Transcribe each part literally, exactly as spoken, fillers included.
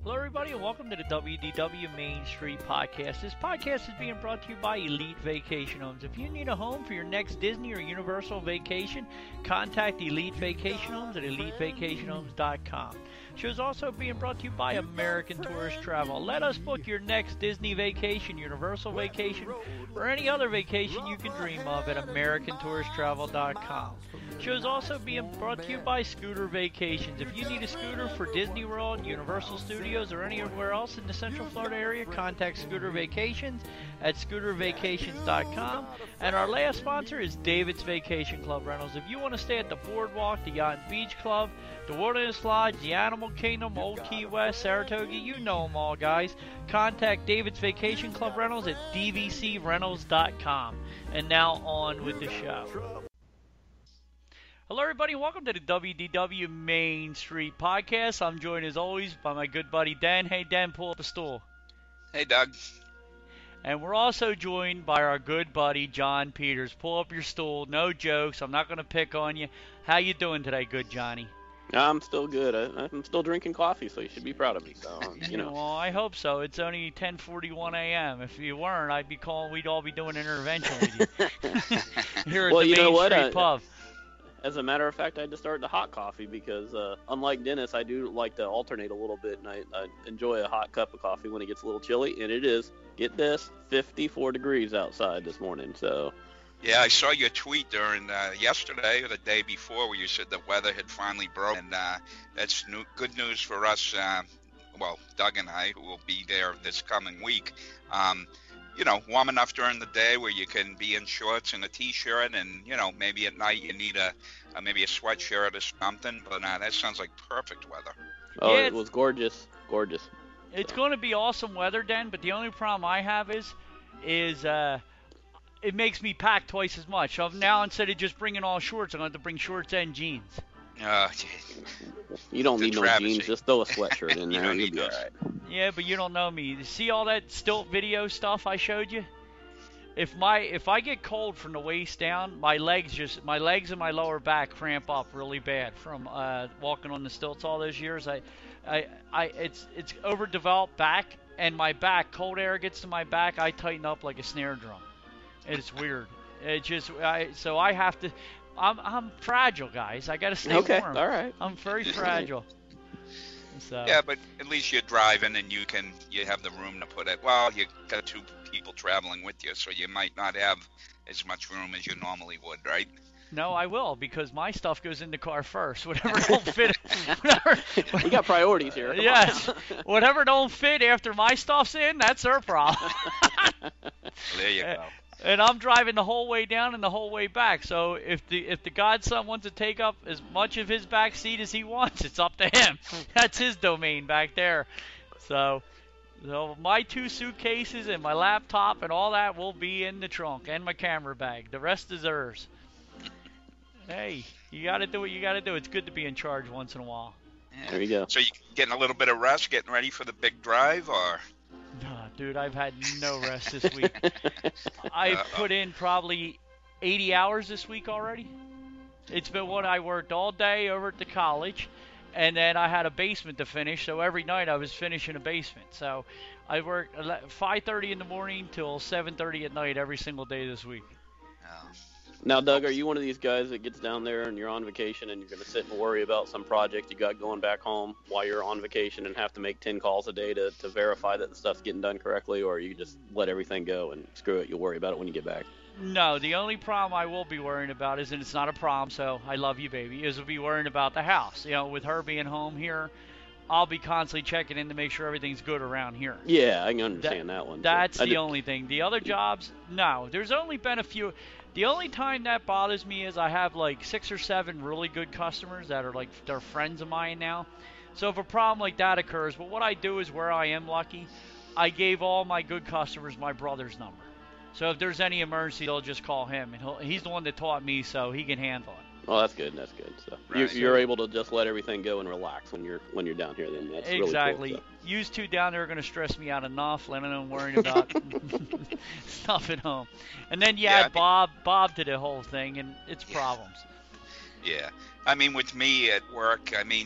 Hello, everybody, and welcome to the W D W Main Street Podcast. This podcast is being brought to you by Elite Vacation Homes. If you need a home for your next Disney or Universal vacation, contact Elite Vacation Homes at elite vacation homes dot com. The show is also being brought to you by American Tourist Travel. Let us book your next Disney vacation, Universal vacation, or any other vacation you can dream of at american tourist travel dot com. The show is also being brought to you by Scooter Vacations. If you need a scooter for Disney World, Universal Studios, or anywhere else in the Central Florida area, contact Scooter Vacations at scooter vacations dot com. And our last sponsor is David's Vacation Club Rentals. If you want to stay at the Boardwalk, the Yacht and Beach Club, the Wilderness Lodge, the Animal Kingdom, Old Key West, Saratoga, you know them all, guys. Contact David's Vacation Club Rentals at d v c rentals dot com. And now on with the show. Hello, everybody. Welcome to the W D W Main Street Podcast. I'm joined, as always, by my good buddy, Dan. Hey, Dan, pull up a stool. Hey, Doug. And we're also joined by our good buddy, John Peters. Pull up your stool. No jokes. I'm not going to pick on you. How you doing today, good Johnny? I'm still good. I, I'm still drinking coffee, so you should be proud of me. So, um, you know. Well, I hope so. It's only ten forty-one a.m. If you weren't, I'd be calling. We'd all be doing intervention with you here at well, the you Main know what? Street I, Pub. As a matter of fact, I had to start the hot coffee because, uh, unlike Dennis, I do like to alternate a little bit, and I, I enjoy a hot cup of coffee when it gets a little chilly. And it is, get this, fifty-four degrees outside this morning. So. Yeah, I saw your tweet during uh, yesterday or the day before where you said the weather had finally broken. And uh, that's new, good news for us, uh, well, Doug and I, who will be there this coming week. Um, you know, warm enough during the day where you can be in shorts and a T-shirt, and, you know, maybe at night you need a, a maybe a sweatshirt or something. But uh, that sounds like perfect weather. Oh, Yeah, it was gorgeous, gorgeous. It's going to be awesome weather, Dan, but the only problem I have is, is uh, it makes me pack twice as much. So now, instead of just bringing all shorts, I'm going to have to bring shorts and jeans. Uh, you don't need no travesty. jeans. Just throw a sweatshirt in You there don't and you'll need be all those. right. Yeah, but you don't know me. You see all that stilt video stuff I showed you? If my if I get cold from the waist down, my legs just my legs and my lower back cramp up really bad from uh, walking on the stilts all those years. I, I, I it's it's overdeveloped back, and my back, cold air gets to my back, I tighten up like a snare drum. It's weird. It just I so I have to. I'm I'm fragile, guys. I gotta stay Okay, warm. all right. I'm very fragile. So. Yeah, but at least you're driving and you can you have the room to put it. Well, you got two people traveling with you, so you might not have as much room as you normally would, right? No, I will, because my stuff goes in the car first. Whatever don't fit. Whatever, We got priorities here. Come yes. on. Whatever don't fit after my stuff's in, that's their problem. There you go. And I'm driving the whole way down and the whole way back. So if the if the godson wants to take up as much of his back seat as he wants, it's up to him. That's his domain back there. So, so my two suitcases and my laptop and all that will be in the trunk, and my camera bag. The rest is hers. Hey, you got to do what you got to do. It's good to be in charge once in a while. Yeah. There you go. So you getting a little bit of rest, getting ready for the big drive, or? Nah, dude, I've had no rest this week. I've Uh-oh. put in probably eighty hours this week already. It's been what I worked all day over at the college, and then I had a basement to finish, so every night I was finishing a basement. So I worked five thirty in the morning till seven thirty at night every single day this week. Oh. Now, Doug, are you one of these guys that gets down there and you're on vacation and you're going to sit and worry about some project you got going back home while you're on vacation and have to make ten calls a day to, to verify that the stuff's getting done correctly, or you just let everything go and screw it, you'll worry about it when you get back? No, the only problem I will be worrying about is, and it's not a problem, so I love you, baby, is I'll be worrying about the house. You know, with her being home here, I'll be constantly checking in to make sure everything's good around here. Yeah, I can understand that, that one. That's so the just, only thing. The other jobs, no. There's only been a few. The only time that bothers me is I have like six or seven really good customers that are like, they're friends of mine now. So if a problem like that occurs, but what I do is, where I am lucky, I gave all my good customers my brother's number. So if there's any emergency, they'll just call him, and he'll, he's the one that taught me, so he can handle it. Well, that's good. That's good. So Right. you're, you're able to just let everything go and relax when you're when you're down here. Then that's Exactly. really cool. So. You two down there are going to stress me out enough, letting them worrying about stuff at home. And then you Yeah, I add mean- Bob, Bob to the whole thing, and it's Yeah. problems. Yeah. I mean, with me at work, I mean,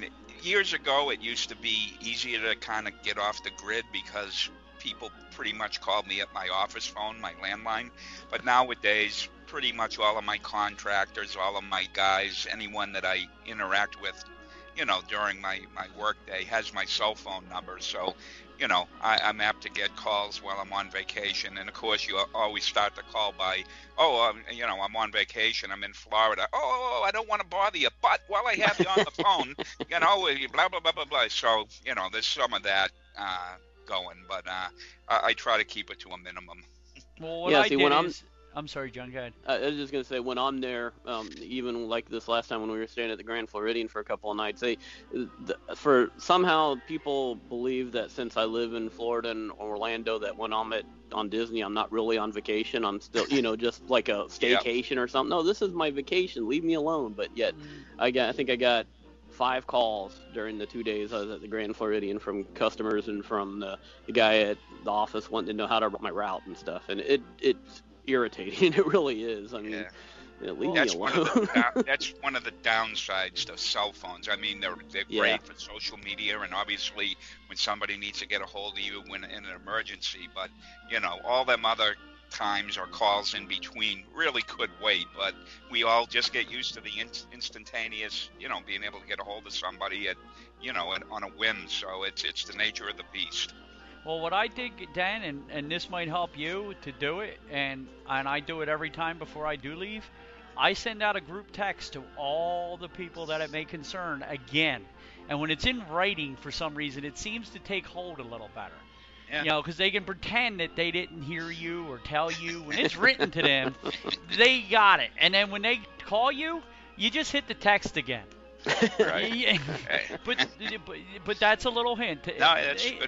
years ago, it used to be easier to kind of get off the grid because people pretty much called me at my office phone, my landline. But nowadays, pretty much all of my contractors, all of my guys, anyone that I interact with, you know, during my, my work day has my cell phone number. So, you know, I, I'm apt to get calls while I'm on vacation. And of course, you always start the call by, oh, um, you know, I'm on vacation. I'm in Florida. Oh, I don't want to bother you, but while I have you on the phone, you know, blah, blah, blah, blah, blah. So, you know, there's some of that uh, going, but uh, I, I try to keep it to a minimum. Well, what yeah, I see, did when is, I'm, I'm sorry, John, go ahead. I was just gonna say, when I'm there, um, even like this last time when we were staying at the Grand Floridian for a couple of nights, they, the, for somehow people believe that since I live in Florida and Orlando, that when I'm at on Disney, I'm not really on vacation. I'm still, you know, just like a staycation yep. or something. No, this is my vacation. Leave me alone. But yet, mm. I got, I think I got five calls during the two days I was at the Grand Floridian from customers and from the, the guy at the office wanting to know how to run my route and stuff. And it it's irritating. It really is. I mean, yeah. Yeah, leave that's me one alone. of the that's one of the downsides to cell phones. I mean, they're they're Yeah. great for social media, and obviously when somebody needs to get a hold of you when in an emergency. But you know, all them other times or calls in between really could wait. But we all just get used to the in- instantaneous, you know, being able to get a hold of somebody at, you know, an, on a whim. So it's it's the nature of the beast. Well, what I did, Dan, and, and this might help you to do it, and, and I do it every time before I do leave, I send out a group text to all the people that it may concern again. And when it's in writing, for some reason, it seems to take hold a little better. Yeah. You know, because they can pretend that they didn't hear you or tell you. When it's written to them, they got it. And then when they call you, you just hit the text again. Right. Yeah. but, but but that's a little hint. No, that's it, good.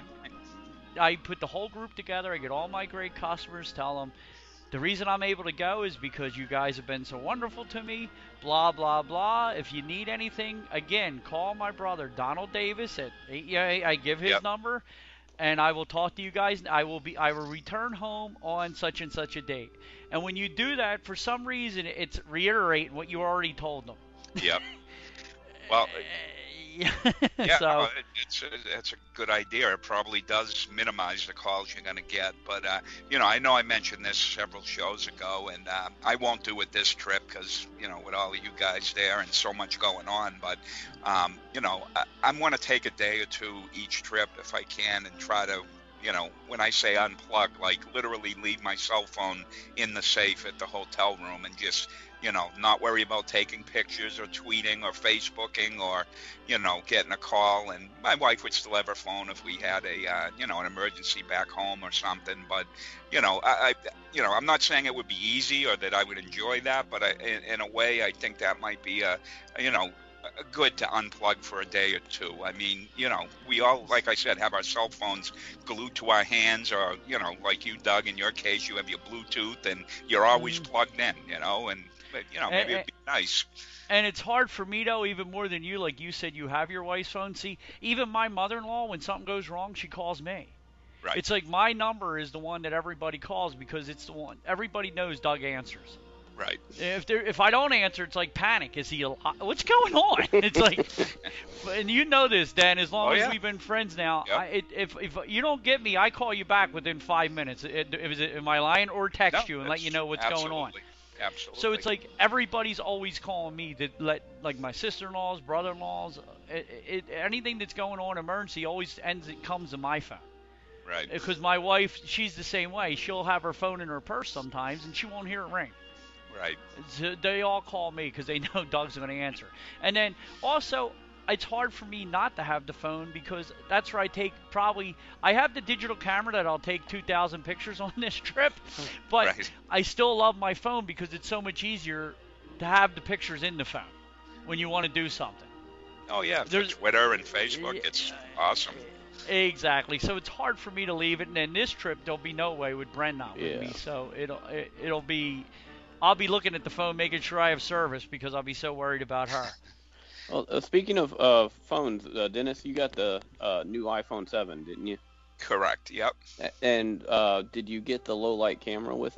I put the whole group together. I get all my great customers, tell them the reason I'm able to go is because you guys have been so wonderful to me, blah, blah, blah. If you need anything, again, call my brother, Donald Davis. At I, I give his Yep. number, and I will talk to you guys. I will be. I will return home on such and such a date. And when you do that, for some reason, it's reiterating what you already told them. Yep. Well, yeah. yeah, so, uh, it's a, it's a good idea. It probably does minimize the calls you're going to get. But, uh, you know, I know I mentioned this several shows ago, and uh, I won't do it this trip because, you know, with all of you guys there and so much going on. But, um, you know, I, I'm going to take a day or two each trip if I can and try to, you know, when I say unplug, like literally leave my cell phone in the safe at the hotel room and just, you know, not worry about taking pictures or tweeting or Facebooking or, you know, getting a call. And my wife would still have her phone if we had a, uh, you know, an emergency back home or something. But, you know, I, I, you know, I'm not saying it would be easy or that I would enjoy that, but I, in, in a way, I think that might be a, you know, good to unplug for a day or two. I mean, you know, we all, like I said, have our cell phones glued to our hands, or, you know, like you, Doug, in your case, you have your Bluetooth and you're always mm. plugged in, you know, and, but, you know, maybe and, it'd be nice. And it's hard for me, though, even more than you. Like you said, you have your wife's phone. See, even my mother-in-law, when something goes wrong, she calls me. Right. It's like my number is the one that everybody calls because it's the one. Everybody knows Doug answers. Right. If there, if I don't answer, it's like panic. Is he alive? What's going on? It's like, and you know this, Dan. As long oh, as yeah. we've been friends now, yep. I, it, if if you don't get me, I call you back within five minutes. It, it, it, am I lying? Or text no, you and let you know what's absolutely. going on. Absolutely. So it's like everybody's always calling me to let, like my sister-in-laws, brother-in-laws, it, it, anything that's going on emergency always ends. It comes to my phone. Right. Because my wife, she's the same way. She'll have her phone in her purse sometimes, and she won't hear it ring. Right. So they all call me because they know Doug's going to answer. And then also, it's hard for me not to have the phone because that's where I take probably – I have the digital camera that I'll take two thousand pictures on this trip, but right. I still love my phone because it's so much easier to have the pictures in the phone when you want to do something. Oh, yeah. For There's, Twitter and Facebook, it's awesome. Exactly. So it's hard for me to leave it. And then this trip, there'll be no way with Bren not with yeah. me. So it'll it, it'll be – I'll be looking at the phone, making sure I have service because I'll be so worried about her. Well, uh, speaking of uh, phones, uh, Dennis, you got the uh, new iPhone seven, didn't you? Correct. Yep. And uh, did you get the low light camera with it?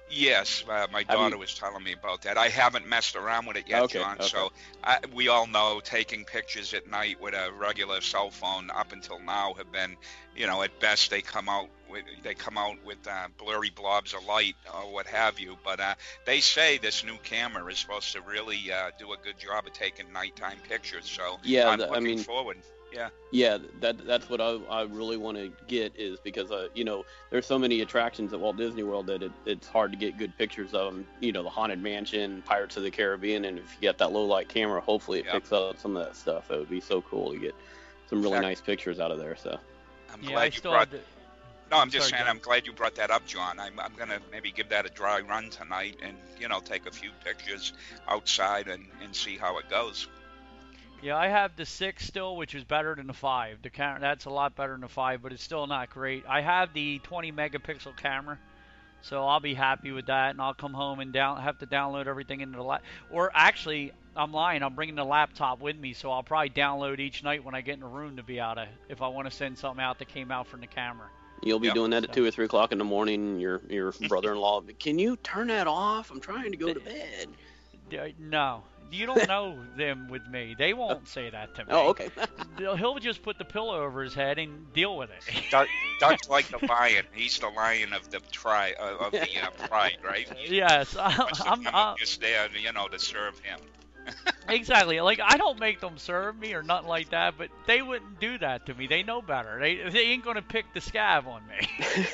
Yes, uh, my daughter was telling me about that. I haven't messed around with it yet, Okay, John. okay. So I, we all know taking pictures at night with a regular cell phone up until now have been, you know, at best they come out with they come out with uh, blurry blobs of light or what have you. But uh, they say this new camera is supposed to really uh, do a good job of taking nighttime pictures. So Yeah, I'm the- I looking mean- forward. Yeah. Yeah, that that's what I, I really want to get is because uh you know there's so many attractions at Walt Disney World that it, it's hard to get good pictures of them. You know, the Haunted Mansion, Pirates of the Caribbean, and if you get that low light camera, hopefully it Yeah. picks up some of that stuff. It would be so cool to get some really Exactly. nice pictures out of there. So I'm Yeah, glad I you still brought. have to, No, I'm just Sorry, saying. John. I'm glad you brought that up, John. I'm I'm gonna maybe give that a dry run tonight, and you know, take a few pictures outside and and see how it goes. Yeah, I have the six still, which is better than the five. The camera, that's a lot better than the five, but it's still not great. I have the twenty megapixel camera, so I'll be happy with that, and I'll come home and down have to download everything into the lap. Or actually, I'm lying. I'm bringing the laptop with me, so I'll probably download each night when I get in the room to be able to, if I want to send something out that came out from the camera. you'll be Yep. doing that at So- two or three o'clock in the morning. Your your brother-in-law, can you turn that off? I'm trying to go to bed. Uh, No, you don't know them with me. They won't say that to me. Oh, okay. They'll- He'll just put the pillow over his head and deal with it. Doug, Doug's like the lion. He's the lion of the tri uh, of the uh, pride, right? He's Yes, I, I'm. I'm I, just there, you know, to serve him. exactly. Like I don't make them serve me or nothing like that, but they wouldn't do that to me. They know better. They they ain't gonna pick the scab on me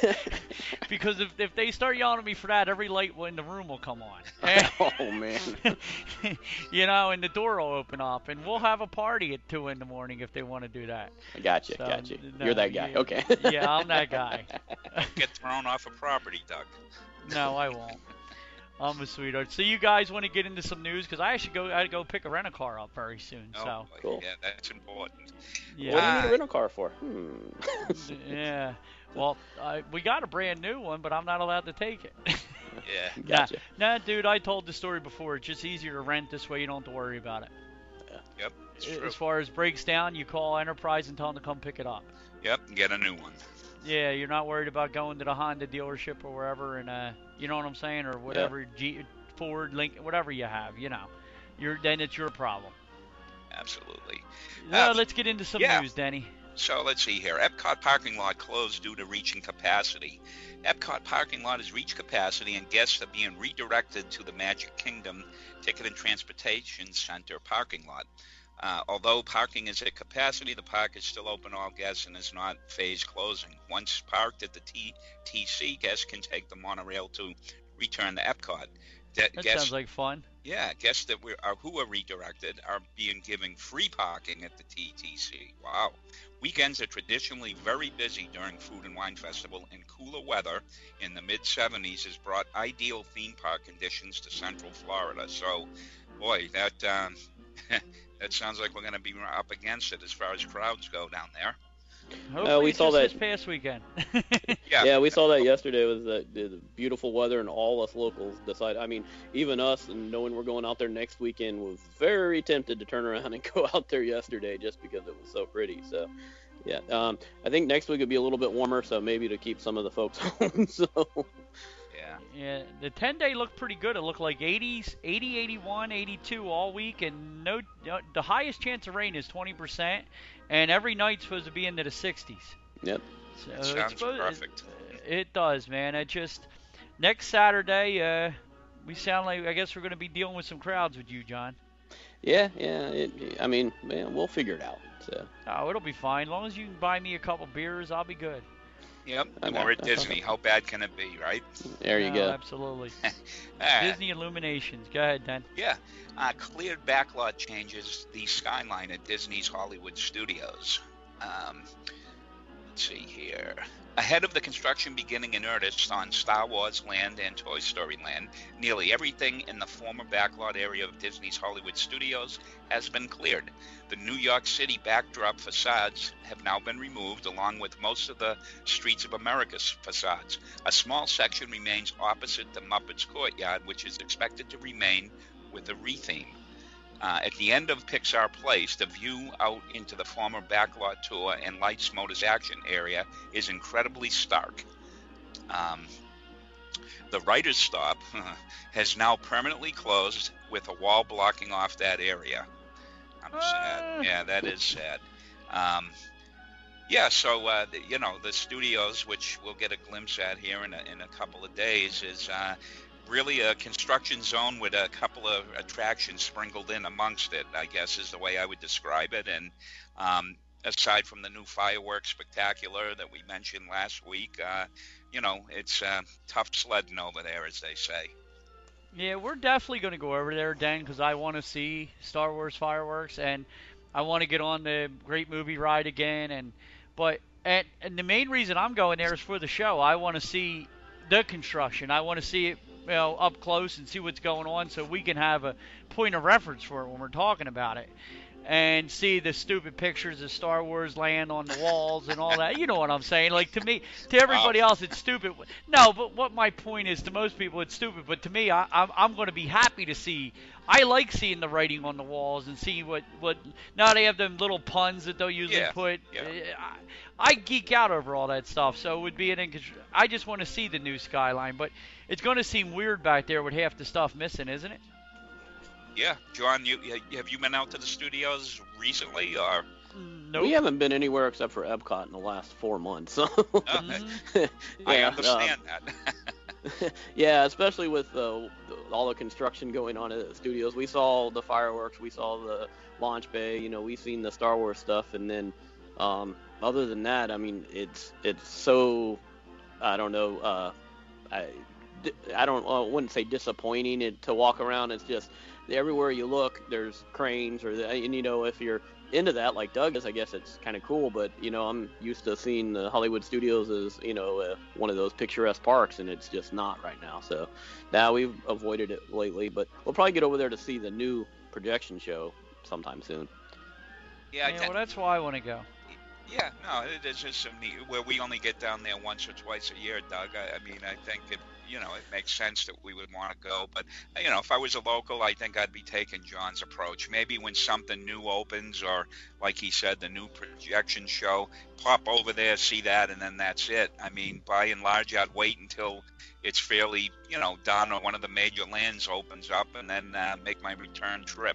because if if they start yelling at me for that, every light in the room will come on. Oh man. You know, and the door will open up, and we'll have a party at two in the morning if they want to do that. I got you, So, got you. no, You're that guy. yeah, Okay. Yeah, I'm that guy. Get thrown off a property, Doug. No, I won't. I'm a sweetheart. So you guys want to get into some news? Because I actually go, I go pick a rental car up very soon. Oh, So boy, Cool. yeah, that's important. yeah, What do you Ah. need a rental car for? Hmm. yeah. Well, I, we got a brand new one, but I'm not allowed to take it. Yeah. Gotcha. Nah, nah, dude, I told the story before. It's just easier to rent this way. You don't have to worry about it. Yep. It's true. As far as breaks down, you call Enterprise and tell them to come pick it up. Yep. Get a new one. Yeah, you're not worried about going to the Honda dealership or wherever, and uh, you know what I'm saying, or whatever G, Ford, Lincoln, whatever you have. You know, you're then it's your problem. Absolutely. Now Uh, let's get into some yeah. news, Denny. So let's see here. Epcot parking lot closed due to reaching capacity. Epcot parking lot has reached capacity and guests are being redirected to the Magic Kingdom Ticket and Transportation Center parking lot. Uh, although parking is at capacity, the park is still open to all guests and is not phased closing. Once parked at the T T C, guests can take the monorail to return to Epcot. De- That guests, sounds like fun. yeah, guests that we are who are redirected are being given free parking at the T T C. Wow. Weekends are traditionally very busy during Food and Wine Festival, and cooler weather in the mid seventies has brought ideal theme park conditions to Central Florida. So, boy, that um, that sounds like we're going to be up against it as far as crowds go down there. Hopefully we it's saw just that- this past weekend. Yeah. Yeah, we saw that yesterday. Was that the beautiful weather and all us locals decided. I mean, even us, and knowing we're going out there next weekend, was very tempted to turn around and go out there yesterday just because it was so pretty. So, yeah, um, I think next week would be a little bit warmer, so maybe to keep some of the folks home. So, Yeah. Yeah, the ten day looked pretty good. It looked like eighties, eighty, eighty-one, eighty-two all week, and no, uh, the highest chance of rain is twenty percent, and every night's supposed to be into the sixties. yep. So That it's sounds supposed- perfect. It, it does, man. It just next Saturday, uh, we sound like I guess we're going to be dealing with some crowds with you, John. Yeah, yeah. It, I mean, man, we'll figure it out. So, Oh, it'll be fine. As long as you can buy me a couple beers, I'll be good. Yep. Okay, We're at that's Disney. okay. How bad can it be, right? there you No, go. Absolutely. Ah, Disney Illuminations. Go ahead, Dan. Yeah. Uh, cleared backlot changes the skyline at Disney's Hollywood Studios. Um, let's see here. Ahead of the construction beginning in earnest on Star Wars Land and Toy Story Land, nearly everything in the former backlot area of Disney's Hollywood Studios has been cleared. The New York City backdrop facades have now been removed, along with most of the Streets of America's facades. A small section remains opposite the Muppets Courtyard, which is expected to remain with a retheme. Uh, at the end of Pixar Place, the view out into the former backlot tour and Lights Motors action area is incredibly stark. Um, The writer's stop has now permanently closed with a wall blocking off that area. I'm Uh. sad. Yeah, that is sad. Um, yeah, so, uh, the, you know, the studios, which we'll get a glimpse at here in a, in a couple of days, is uh, really a construction zone with a couple of attractions sprinkled in amongst it, I guess is the way I would describe it. And um, aside from the new fireworks spectacular that we mentioned last week, uh, you know, it's uh, tough sledding over there, as they say. Yeah, we're definitely going to go over there, Dan, because I want to see Star Wars fireworks, and I want to get on the Great Movie Ride again. And but and, and the main reason I'm going there is for the show. I want to see the construction. I want to see it, you know, up close and see what's going on, so we can have a point of reference for it when we're talking about it. And see the stupid pictures of Star Wars land on the walls and all that. You know what I'm saying? Like, to me, to everybody else, it's stupid. No, but what my point is, to most people, it's stupid. But to me, I, I'm, I'm going to be happy to see. I like seeing the writing on the walls and see what, what. Now they have them little puns that they'll usually Yeah, put. yeah. I, I geek out over all that stuff. So it would be an. I just want to see the new skyline. But it's going to seem weird back there with half the stuff missing, isn't it? Yeah, John, you have you been out to the studios recently, or? Nope. We haven't been anywhere except for Epcot in the last four months. So. Mm-hmm. I Yeah, understand uh, that. Yeah, especially with uh, all the construction going on at the studios. We saw the fireworks, we saw the launch bay. You know, we've seen the Star Wars stuff, and then um, other than that, I mean, it's it's so I don't know. Uh, I I don't I wouldn't say disappointing it, to walk around. It's just everywhere you look, there's cranes, or the, and you know, if you're into that like Doug is, I guess it's kind of cool. But you know, I'm used to seeing the Hollywood Studios as, you know, uh, one of those picturesque parks, and it's just not right now. So now we've avoided it lately, but we'll probably get over there to see the new projection show sometime soon. Yeah, Yeah, that- well, that's why I want to go. yeah, no, it is just a neat, where we only get down there once or twice a year, Doug. I, I mean, I think it, you know, it makes sense that we would want to go. But, you know, if I was a local, I think I'd be taking John's approach. Maybe when something new opens, or like he said, the new projection show, pop over there, see that, and then that's it. I mean, by and large, I'd wait until it's fairly, you know, done, or one of the major lands opens up, and then uh, make my return trip.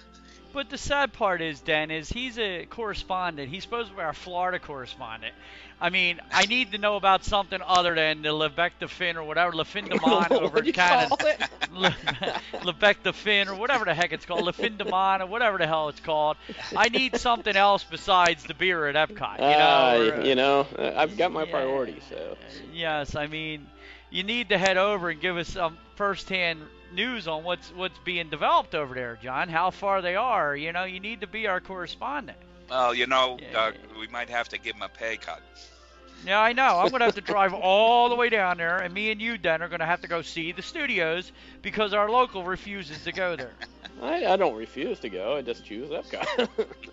But the sad part is, Dan, is he's a correspondent. He's supposed to be our Florida correspondent. I mean, I need to know about something other than the Lebec de Fin or whatever, Le Fin de Man over What'd in you Canada. call it? Le, Lebec de Fin or whatever the heck it's called, Le Fin de Man or whatever the hell it's called. I need something else besides the beer at Epcot. You know, Uh, or, you know, uh, I've got my yeah. priorities. So Yes, I mean, you need to head over and give us some firsthand news on what's what's being developed over there, John. How far they are. You know, you need to be our correspondent. Well, you know, Yeah. Doug, we might have to give him a pay cut. Yeah, I know. I'm going to have to drive all the way down there, and me and you, Dan, are going to have to go see the studios because our local refuses to go there. I, I don't refuse to go. I just choose Epcot.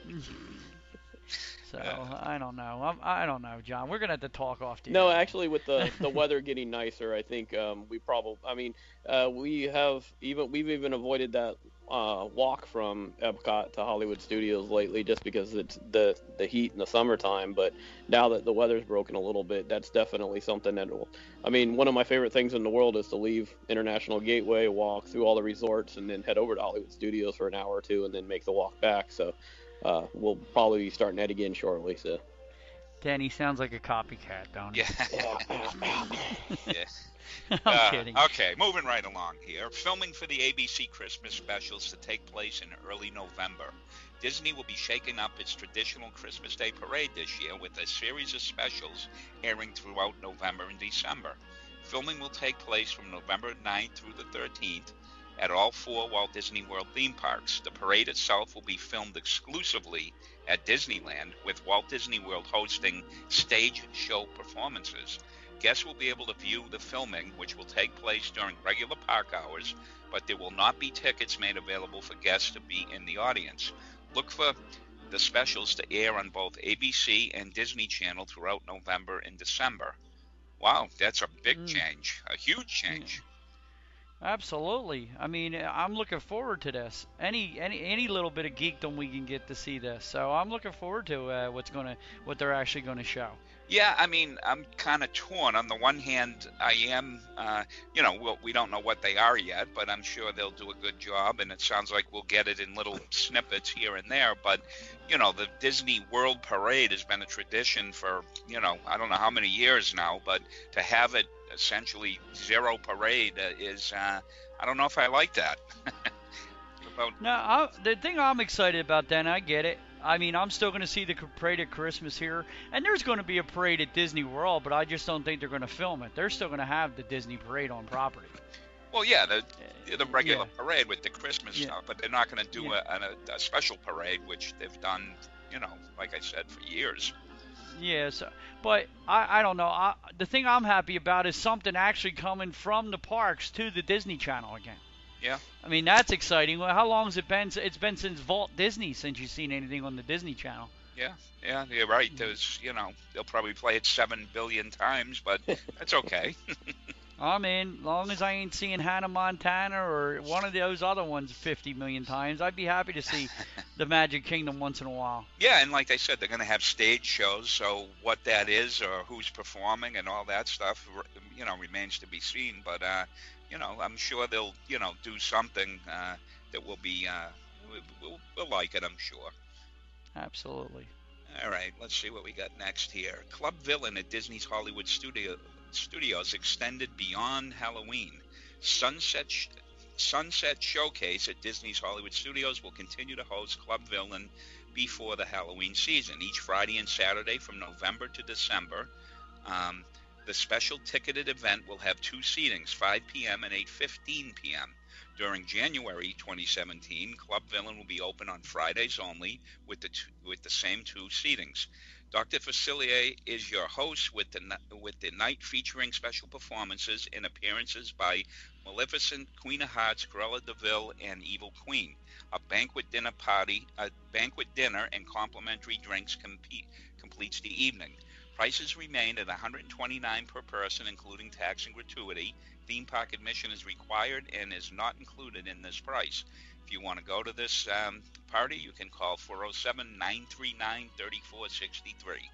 So, I don't know. I'm, I don't know, John. We're going to have to talk off the No, air. actually, with the the weather getting nicer, I think um, we probably. I mean, uh, we have even we've even avoided that uh, walk from Epcot to Hollywood Studios lately, just because it's the the heat in the summertime. But now that the weather's broken a little bit, that's definitely something that will. I mean, one of my favorite things in the world is to leave International Gateway, walk through all the resorts, and then head over to Hollywood Studios for an hour or two, and then make the walk back. So. Uh, we'll probably be starting that again shortly. So. Danny sounds like a copycat, don't he? Yeah. yeah. I'm Uh, kidding. Okay, moving right along here. Filming for the A B C Christmas specials to take place in early November. Disney will be shaking up its traditional Christmas Day parade this year with a series of specials airing throughout November and December. Filming will take place from November ninth through the thirteenth at all four Walt Disney World theme parks. The parade itself will be filmed exclusively at Disneyland, with Walt Disney World hosting stage show performances. Guests will be able to view the filming, which will take place during regular park hours, but there will not be tickets made available for guests to be in the audience. Look for the specials to air on both A B C and Disney Channel throughout November and December. Wow, that's a big Mm. change, a huge change. Absolutely. I mean, I'm looking forward to this. Any any any little bit of geekdom we can get to see this. So I'm looking forward to uh, what's gonna what they're actually going to show. Yeah, I mean, I'm kind of torn. On the one hand, I am, uh, you know, we'll, we don't know what they are yet, but I'm sure they'll do a good job, and it sounds like we'll get it in little snippets here and there. But, you know, the Disney World Parade has been a tradition for, you know, I don't know how many years now, but to have it essentially zero parade uh, is, uh, I don't know if I like that. About, No, I, the thing I'm excited about, then, I get it. I mean, I'm still going to see the parade at Christmas here, and there's going to be a parade at Disney World, but I just don't think they're going to film it. They're still going to have the Disney parade on property. well, yeah, the, the regular Yeah. parade with the Christmas Yeah. stuff, but they're not going to do Yeah. a, a, a special parade, which they've done, you know, like I said, for years. Yeah, so, but I, I don't know. I, the thing I'm happy about is something actually coming from the parks to the Disney Channel again. Yeah. I mean, that's exciting. Well, how long has it been? It's been since Walt Disney since you've seen anything on the Disney Channel. Yeah, yeah, you're right. There's, you know, they'll probably play it seven billion times, but that's okay. I mean, long as I ain't seeing Hannah Montana or one of those other ones fifty million times, I'd be happy to see the Magic Kingdom once in a while. Yeah, and like I said, they're going to have stage shows, so what that is or who's performing and all that stuff, you know, remains to be seen. But, uh, you know, I'm sure they'll, you know, do something uh, that will be, uh, we'll, we'll like it, I'm sure. Absolutely. All right, let's see what we got next here. Club Villain at Disney's Hollywood Studio, Studios extended beyond Halloween. Sunset Sh- Sunset Showcase at Disney's Hollywood Studios will continue to host Club Villain before the Halloween season, each Friday and Saturday from November to December. Um, the special ticketed event will have two seatings, five p.m. and eight fifteen p.m. During January twenty seventeen, Club Villain will be open on Fridays only with the two, with the same two seatings. Doctor Facilier is your host with the with the night featuring special performances and appearances by Maleficent, Queen of Hearts, Cruella de Vil, and Evil Queen. A banquet dinner party, a banquet dinner, and complimentary drinks compete, completes the evening. Prices remain at one hundred twenty-nine dollars per person, including tax and gratuity. Theme park admission is required and is not included in this price. If you want to go to this um, party, you can call four oh seven, nine three nine, three four six three.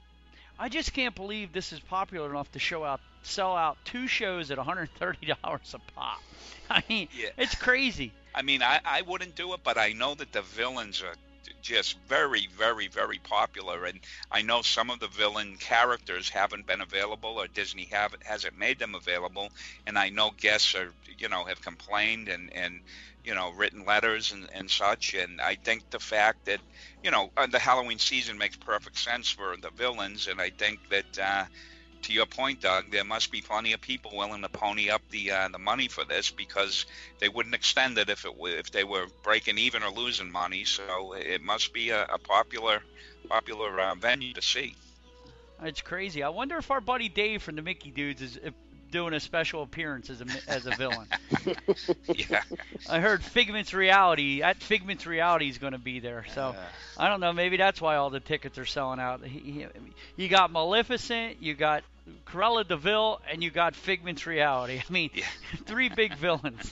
I just can't believe this is popular enough to show out, sell out two shows at one hundred thirty dollars a pop. I mean, Yeah. it's crazy. I mean, I, I wouldn't do it, but I know that the villains are just very, very, very popular. And I know some of the villain characters haven't been available, or Disney haven't hasn't made them available. And I know guests are, you know, have complained and, and you know, written letters and, and such. And I think the fact that, you know, uh, the Halloween season makes perfect sense for the villains. And I think that, uh, to your point, Doug, there must be plenty of people willing to pony up the uh, the money for this, because they wouldn't extend it if it w- if they were breaking even or losing money. So it must be a, a popular popular uh, venue to see. It's crazy. I wonder if our buddy Dave from the Mickey Dudes is uh, doing a special appearance as a as a villain. Yeah. I heard Figment's Reality. At Figment's Reality is going to be there. So Uh, I don't know. Maybe that's why all the tickets are selling out. He, he, you got Maleficent, you got Cruella de Vil, and you got Figment's Reality. I mean, Yeah. three big villains.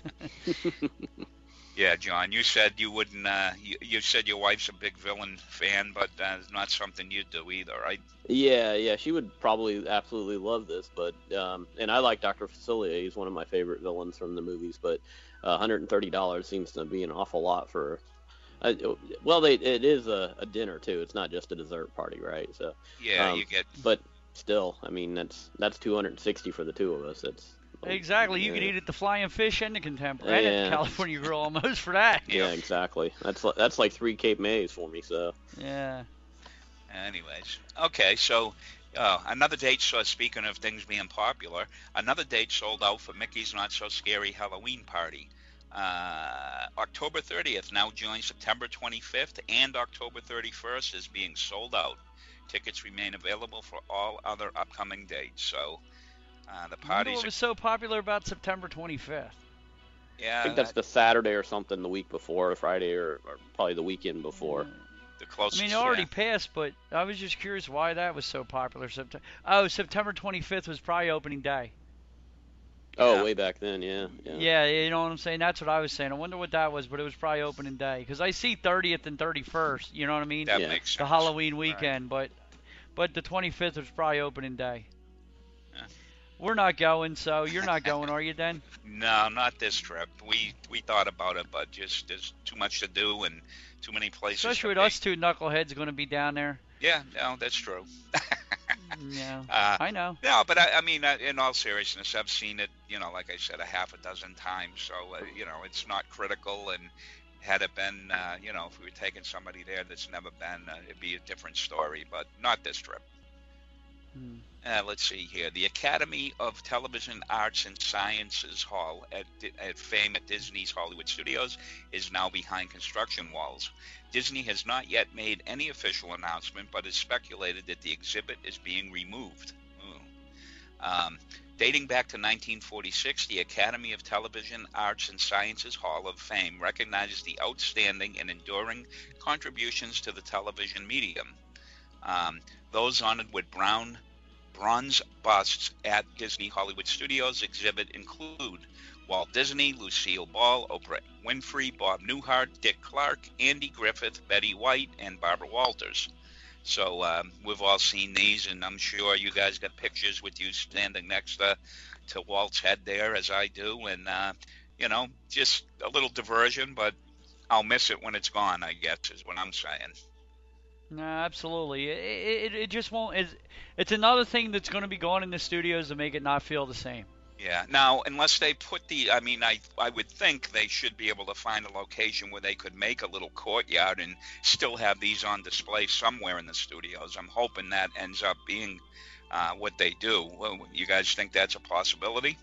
Yeah, John, you said you wouldn't. Uh, you, you said your wife's a big villain fan, but uh, it's not something you'd do either, right? Yeah, yeah, she would probably absolutely love this, but um, and I like Doctor Facilier. He's one of my favorite villains from the movies, but uh, one hundred thirty dollars seems to be an awful lot for. Uh, well, they, it is a, a dinner too. It's not just a dessert party, right? So Yeah, um, you get. but still, I mean, that's that's two hundred sixty for the two of us. It's Exactly. You yeah. could eat at the Flying Fish and the Contemporary and at the Yeah. California Grill almost for that. Yeah, exactly. That's li- that's like three Cape Mays for me. So Yeah. Anyways, okay, so uh, another date. So speaking of things being popular, another date sold out for Mickey's Not So Scary Halloween Party. Uh, October thirtieth now joins September twenty-fifth, and October thirty-first is being sold out. Tickets remain available for all other upcoming dates. So uh, the I wonder parties. what Are, was so popular about September twenty-fifth. yeah, I think that's the Saturday or something, the week before, Friday or, or probably the weekend before. the I closest. mean, it already yeah. passed, but I was just curious why that was so popular. September. Oh, September twenty-fifth was probably opening day. Oh, Yeah. way back then, yeah. Yeah. Yeah, you know what I'm saying? That's what I was saying. I wonder what that was, but it was probably opening day. Because I see thirtieth and thirty-first, you know what I mean? That Yeah. makes sense. The Halloween Right. weekend, but but the twenty-fifth was probably opening day. Yeah. We're not going, so you're not going, are you, then? No, not this trip. We we thought about it, but just there's too much to do and too many places. Especially with be. us two knuckleheads going to be down there. Yeah, no, that's true. Yeah, uh, I know. No, but I, I mean, uh, in all seriousness, I've seen it, you know, like I said, a half a dozen times. So, uh, you know, it's not critical. And had it been, uh, you know, if we were taking somebody there that's never been, uh, it'd be a different story, but not this trip. Hmm. Uh, let's see here. The Academy of Television Arts and Sciences Hall at, at Fame at Disney's Hollywood Studios is now behind construction walls. Disney has not yet made any official announcement, but has speculated that the exhibit is being removed. Um, dating back to nineteen forty-six, the Academy of Television Arts and Sciences Hall of Fame recognizes the outstanding and enduring contributions to the television medium. Um, those honored with brown bronze busts at Disney Hollywood Studios exhibit include Walt Disney, Lucille Ball, Oprah Winfrey, Bob Newhart, Dick Clark, Andy Griffith, Betty White, and Barbara Walters. So um, we've all seen these, and I'm sure you guys got pictures with you standing next to, to Walt's head there, as I do. And, uh, you know, just a little diversion, but I'll miss it when it's gone, I guess, is what I'm saying. No, absolutely. It, it, it just won't. It's, it's another thing that's going to be going in the studios to make it not feel the same. Yeah. Now, unless they put the, I mean, I I would think they should be able to find a location where they could make a little courtyard and still have these on display somewhere in the studios. I'm hoping that ends up being uh, what they do. Well, you guys think that's a possibility?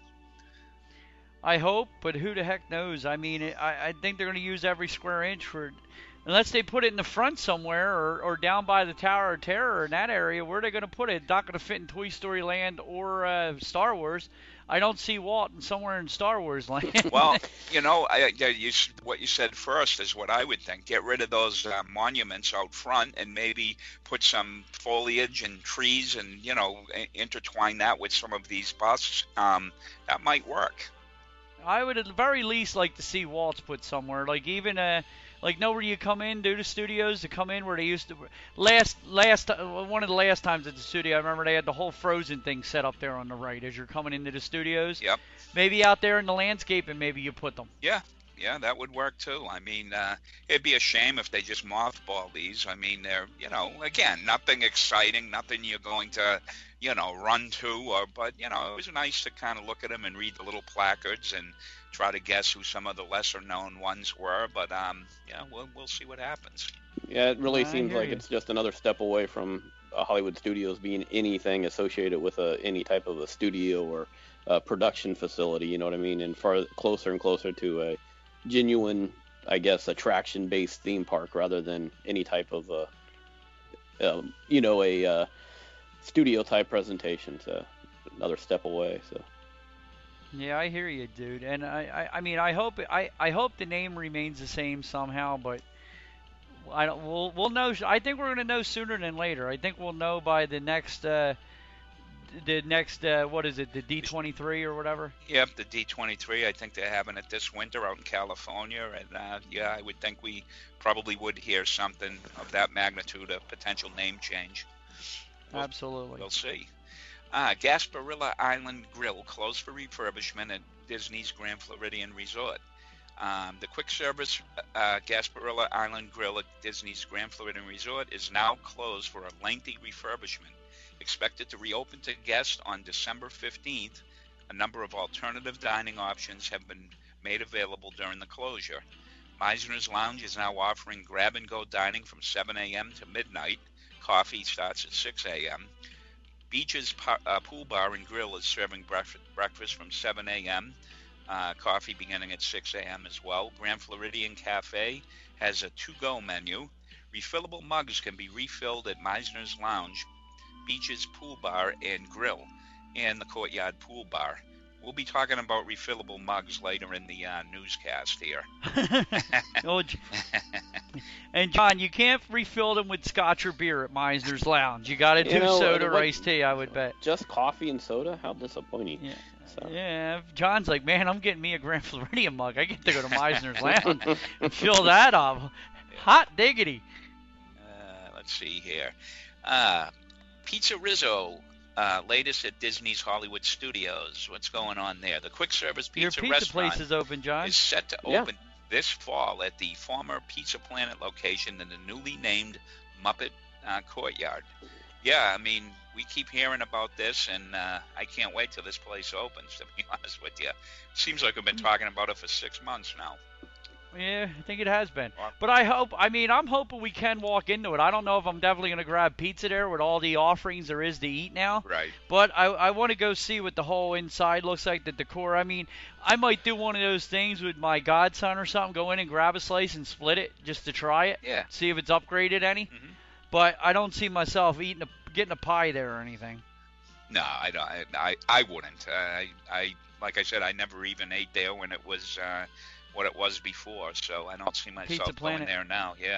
I hope, but who the heck knows? I mean, I, I think they're going to use every square inch for, unless they put it in the front somewhere or, or down by the Tower of Terror in that area. Where are they going to put it? It's not going to fit in Toy Story Land or uh, Star Wars. I don't see Walt somewhere in Star Wars land. Well, you know, I, you, what you said first is what I would think. Get rid of those uh, monuments out front and maybe put some foliage and trees and, you know, intertwine that with some of these busts. Um, that might work. I would at the very least like to see Walt's put somewhere, like even uh, like know where you come in, do the studios to come in where they used to. Last last one of the last times at the studio, I remember they had the whole Frozen thing set up there on the right as you're coming into the studios. Yep. Maybe out there in the landscape, and maybe you put them. Yeah, yeah, that would work too. I mean, uh, it'd be a shame if they just mothball these. I mean, they're, you know, again, nothing exciting, nothing you're going to, you know, run to, or, but, you know, it was nice to kind of look at them and read the little placards and try to guess who some of the lesser known ones were. But, um, yeah, we'll, we'll see what happens. Yeah, it really I seems hear like you. it's just another step away from uh, Hollywood Studios being anything associated with a, any type of a studio or a production facility, you know what I mean? And far closer and closer to a genuine, I guess, attraction-based theme park rather than any type of, uh, um, you know, a uh, studio-type presentation. So another step away. So. Yeah, I hear you, dude. And I, I, I mean, I hope I, I hope the name remains the same somehow, but I don't. We'll, we'll know. I think we're gonna know sooner than later. I think we'll know by the next, uh, the next, uh, what is it, the D twenty-three or whatever. Yep, the D twenty-three. I think they're having it this winter out in California, and uh, yeah, I would think we probably would hear something of that magnitude, a potential name change. We'll, Absolutely. We'll see. Uh, Gasparilla Island Grill closed for refurbishment at Disney's Grand Floridian Resort. Um, the quick service uh, Gasparilla Island Grill at Disney's Grand Floridian Resort is now closed for a lengthy refurbishment. Expected to reopen to guests on December fifteenth, a number of alternative dining options have been made available during the closure. Meisner's Lounge is now offering grab-and-go dining from seven a.m. to midnight. Coffee starts at six a.m. Beach's uh, Pool Bar and Grill is serving breakfast from seven a.m., uh, coffee beginning at six a.m. as well. Grand Floridian Cafe has a to-go menu. Refillable mugs can be refilled at Meisner's Lounge, Beach's Pool Bar and Grill, and the Courtyard Pool Bar. We'll be talking about refillable mugs later in the uh, newscast here. Oh, and John, you can't refill them with scotch or beer at Meisner's Lounge. You got to do You know, soda or what- iced tea, I would bet. Just coffee and soda? How disappointing. Yeah. So. Yeah, John's like, man, I'm getting me a Grand Floridian mug. I get to go to Meisner's Lounge and fill that up. Hot diggity. Uh, let's see here. Uh, Pizza Rizzo, uh, latest at Disney's Hollywood Studios. What's going on there? The quick service pizza, Your pizza restaurant place is open, John. is set to Yeah. open this fall at the former Pizza Planet location in the newly named Muppet uh, Courtyard. Yeah, I mean, we keep hearing about this, and uh, I can't wait till this place opens, to be honest with you. Seems like we've been talking about it for six months now. Yeah, I think it has been. But I hope, I mean, I'm hoping we can walk into it. I don't know if I'm definitely going to grab pizza there with all the offerings there is to eat now. Right. But I, I want to go see what the whole inside looks like, the decor. I mean, I might do one of those things with my godson or something, go in and grab a slice and split it just to try it. Yeah. See if it's upgraded any. Mm-hmm. But I don't see myself eating a, getting a pie there or anything. No, I don't. I, I, I wouldn't. I, I, like I said, I never even ate there when it was uh, what it was before, so I don't see myself going there now. Yeah.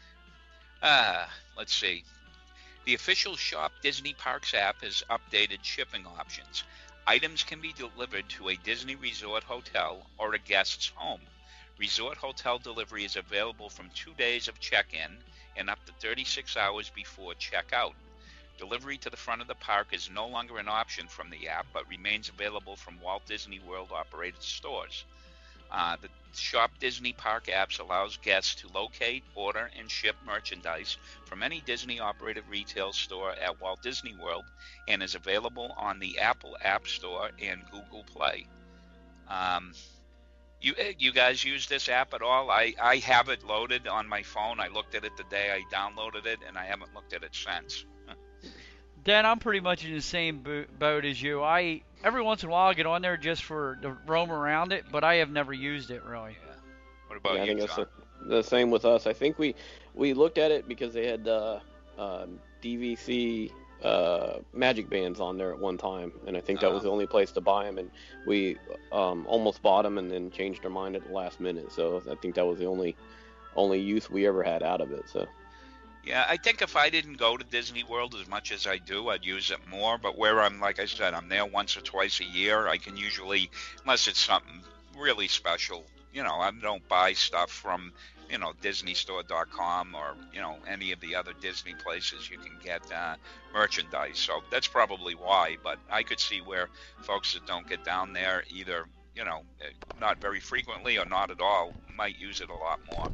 Uh, let's see. The official Shop Disney Parks app has updated shipping options. Items can be delivered to a Disney Resort hotel or a guest's home. Resort hotel delivery is available from two days of check-in and up to thirty-six hours before checkout. Delivery to the front of the park is no longer an option from the app, but remains available from Walt Disney World-operated stores. Uh, the Shop Disney Park apps allows guests to locate, order, and ship merchandise from any Disney-operated retail store at Walt Disney World and is available on the Apple App Store and Google Play. Um, you you guys use this app at all? I, I have it loaded on my phone. I looked at it the day I downloaded it, and I haven't looked at it since. Dan, I'm pretty much in the same bo- boat as you. I every once in a while I get on there just for to roam around it, but I have never used it really. Yeah. What about yeah, I you, think John? that's the, the same with us. I think we we looked at it because they had uh, um, D V C uh, Magic Bands on there at one time, and I think that Uh-huh. was the only place to buy them. And we um, almost bought them and then changed our mind at the last minute. So I think that was the only only use we ever had out of it. So. Yeah, I think if I didn't go to Disney World as much as I do, I'd use it more. But where I'm, like I said, I'm there once or twice a year. I can usually, unless it's something really special, you know, I don't buy stuff from, you know, Disney Store dot com or, you know, any of the other Disney places you can get uh, merchandise. So that's probably why. But I could see where folks that don't get down there either, you know, not very frequently or not at all, might use it a lot more.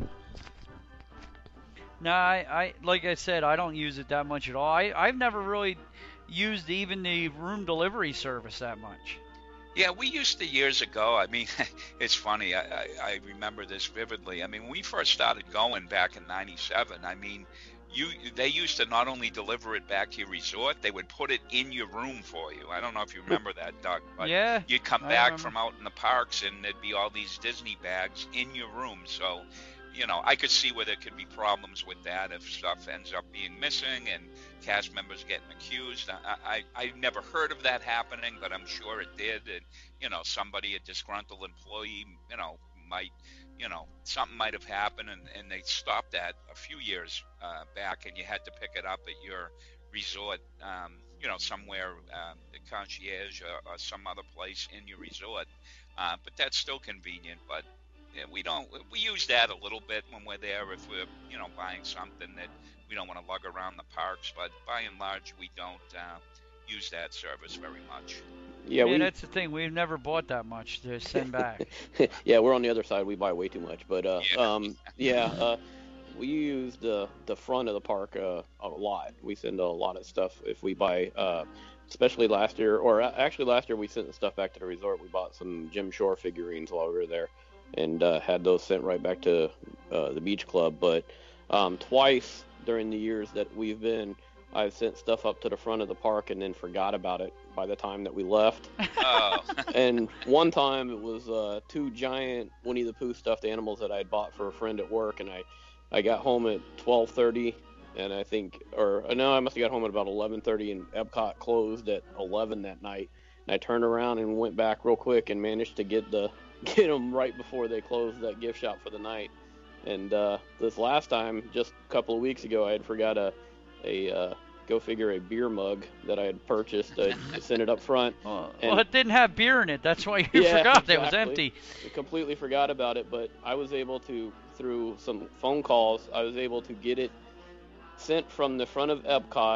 No, I, I like I said, I don't use it that much at all. I, I've never really used even the room delivery service that much. Yeah, we used to years ago. I mean, it's funny. I, I, I remember this vividly. I mean, when we first started going back in ninety-seven, I mean, you they used to not only deliver it back to your resort, they would put it in your room for you. I don't know if you remember that, Doug. But Yeah, you'd come I back remember. from out in the parks, and there'd be all these Disney bags in your room. So, you know, I could see where there could be problems with that if stuff ends up being missing and cast members getting accused. I, I, I never heard of that happening, but I'm sure it did. And, you know, somebody, a disgruntled employee, you know, might, you know, something might have happened, and, and they stopped that a few years uh, back, and you had to pick it up at your resort, um, you know, somewhere, um, the concierge or, or some other place in your resort. Uh, but that's still convenient, but yeah, we don't. We use that a little bit when we're there if we're, you know, buying something that we don't want to lug around the parks. But by and large, we don't uh, use that service very much. Yeah, yeah, we, that's the thing. We've never bought that much to send back. yeah, we're on the other side. We buy way too much, but uh, Yeah. um, yeah, uh, we use the the front of the park uh, a lot. We send a lot of stuff if we buy, uh, especially last year, or a- actually last year we sent the stuff back to the resort. We bought some Jim Shore figurines while we were there, and uh, had those sent right back to uh, the beach club. But um, twice during the years that we've been, I've sent stuff up to the front of the park and then forgot about it by the time that we left. Oh, And one time it was uh, two giant Winnie the Pooh stuffed animals that I had bought for a friend at work, and I, I got home at twelve thirty, and I think, or no, I must have got home at about eleven thirty, and Epcot closed at eleven that night. And I turned around and went back real quick and managed to get the get them right before they closed that gift shop for the night. And uh, this last time, just a couple of weeks ago, I had forgot a a uh, go figure a beer mug that I had purchased. I sent it up front. Well, And- well, it didn't have beer in it. That's why you Yeah, forgot it was exactly. empty. I completely forgot about it, but I was able to, through some phone calls, I was able to get it sent from the front of Epcot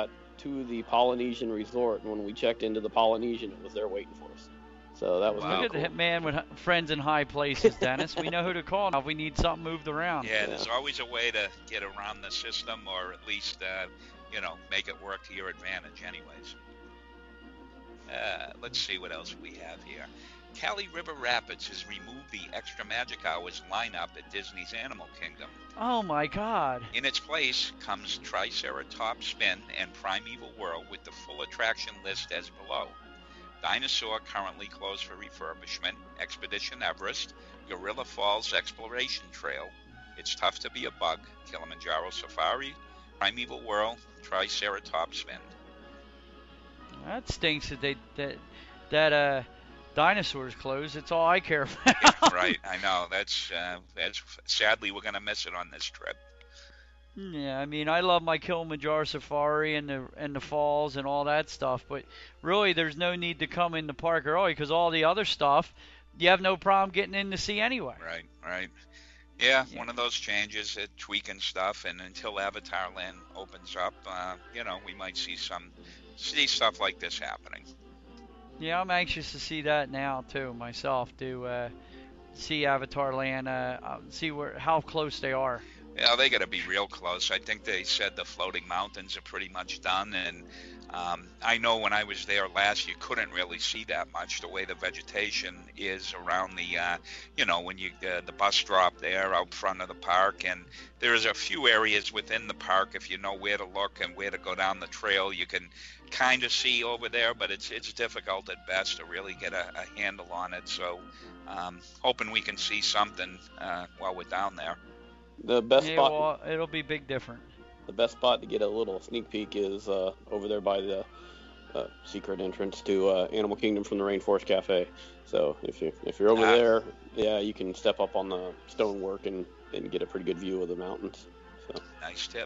to the Polynesian resort. And when we checked into the Polynesian, it was there waiting for us. So that was Wow. really Look cool. at the man with friends in high places, Dennis. We know who to call now if we need something moved around. Yeah, there's always a way to get around the system, or at least, uh, you know, make it work to your advantage anyways. Uh, let's see what else we have here. Cali River Rapids has removed the Extra Magic Hours lineup at Disney's Animal Kingdom. Oh, my God. In its place comes Triceratops Spin and Primeval World with the full attraction list as below. Dinosaur currently closed for refurbishment, Expedition Everest, Gorilla Falls Exploration Trail, It's Tough to Be a Bug, Kilimanjaro Safari, Primeval World, Triceratops Spin. That stinks that they that that uh dinosaurs closed. It's all I care about. Right, I know. That's uh, that's sadly we're gonna miss it on this trip. Yeah, I mean, I love my Kilimanjaro Safari and the and the falls and all that stuff, but really, there's no need to come in the park early because all the other stuff, you have no problem getting in to see anyway. Right, right. Yeah, yeah. One of those changes, uh, tweaking stuff, and until Avatar Land opens up, uh, you know, we might see some see stuff like this happening. Yeah, I'm anxious to see that now too myself. To uh, see Avatar Land, uh, see where how close they are. Yeah, they got to be real close. I think they said the floating mountains are pretty much done, and um, I know when I was there last, you couldn't really see that much the way the vegetation is around the, uh, you know, when you uh, the bus drop there out front of the park, and there's a few areas within the park if you know where to look and where to go down the trail, you can kind of see over there, but it's it's difficult at best to really get a, a handle on it. So, um, hoping we can see something uh, while we're down there. The best yeah, spot. Well, it'll be big different. The best spot to get a little sneak peek is uh, over there by the uh, secret entrance to uh, Animal Kingdom from the Rainforest Cafe. So if you if you're over ah. there, yeah, you can step up on the stonework and, and get a pretty good view of the mountains. So. Nice tip.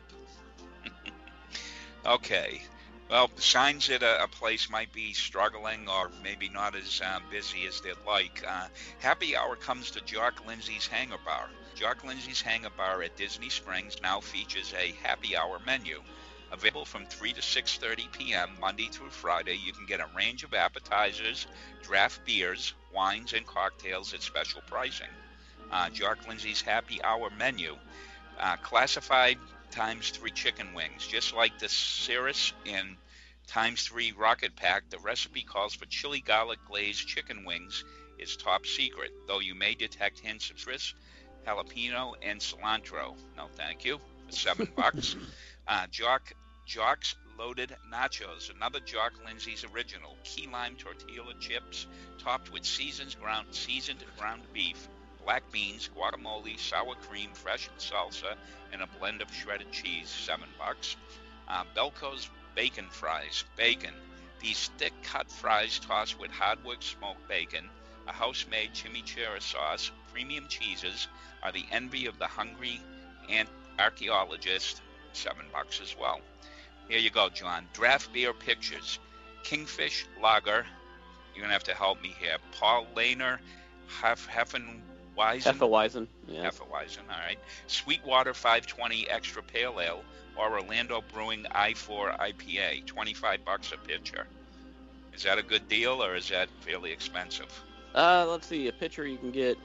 Okay. Well, signs that a, a place might be struggling or maybe not as uh, busy as they'd like. Uh, happy hour comes to Jock Lindsay's Hangar Bar. Jock Lindsay's Hangar Bar at Disney Springs now features a happy hour menu. Available from three to six thirty p.m. Monday through Friday, you can get a range of appetizers, draft beers, wines, and cocktails at special pricing. Uh, Jock Lindsay's happy hour menu, uh, classified times three chicken wings, just like the Cirrus and times three Rocket Pack. The recipe calls for chili garlic glazed chicken wings is top secret, though you may detect hints of citrus, jalapeno, and cilantro. No, thank you. Seven bucks. Uh, Jock Jock's Loaded Nachos, another Jock Lindsay's original. Key lime tortilla chips, topped with seasoned ground seasoned ground beef, black beans, guacamole, sour cream, fresh salsa, and a blend of shredded cheese. Seven bucks. Uh, Belco's Bacon Fries. Bacon. These thick-cut fries tossed with hardwood smoked bacon, a house-made chimichurri sauce, premium cheeses are the envy of the hungry and archaeologist. Seven bucks as well. Here you go, John. Draft beer pictures. Kingfish Lager. You're going to have to help me here. Paul Lehner, Hef, Heffenweisen. Hefeweizen. Yeah. Hefeweizen, all right. Sweetwater five twenty Extra Pale Ale or Orlando Brewing I four I P A. twenty-five bucks a pitcher. Is that a good deal or is that fairly expensive? Uh, let's see. A pitcher you can get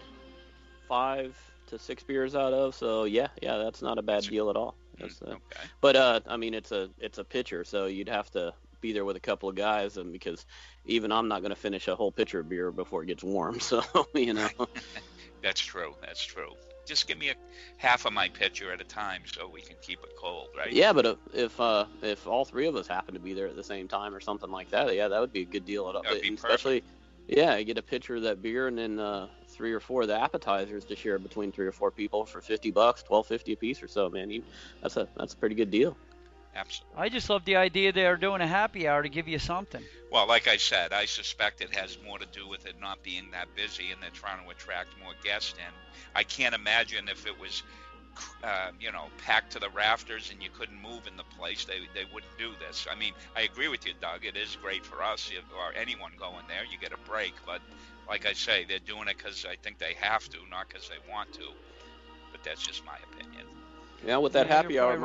five to six beers out of. So yeah, yeah, that's not a bad deal at all. That's, uh, okay. But uh, I mean, it's a it's a pitcher, so you'd have to be there with a couple of guys, and because even I'm not going to finish a whole pitcher of beer before it gets warm. So you know. That's true. That's true. Just give me a half of my pitcher at a time so we can keep it cold, right? Yeah, but if uh, if all three of us happen to be there at the same time or something like that, yeah, that would be a good deal. That would be especially, yeah, you get a pitcher of that beer and then uh, three or four of the appetizers to share between three or four people for fifty bucks, twelve fifty a piece or so. Man, you, that's a that's a pretty good deal. Absolutely. I just love the idea they're doing a happy hour to give you something. Well, like I said, I suspect it has more to do with it not being that busy and they're trying to attract more guests in. I can't imagine if it was, uh, you know, packed to the rafters and you couldn't move in the place, they they wouldn't do this. I mean, I agree with you, Doug. It is great for us if, or anyone going there. You get a break. But like I say, they're doing it because I think they have to, not because they want to. But that's just my opinion. Yeah, with that Yeah, happy you're hour, probably might, right.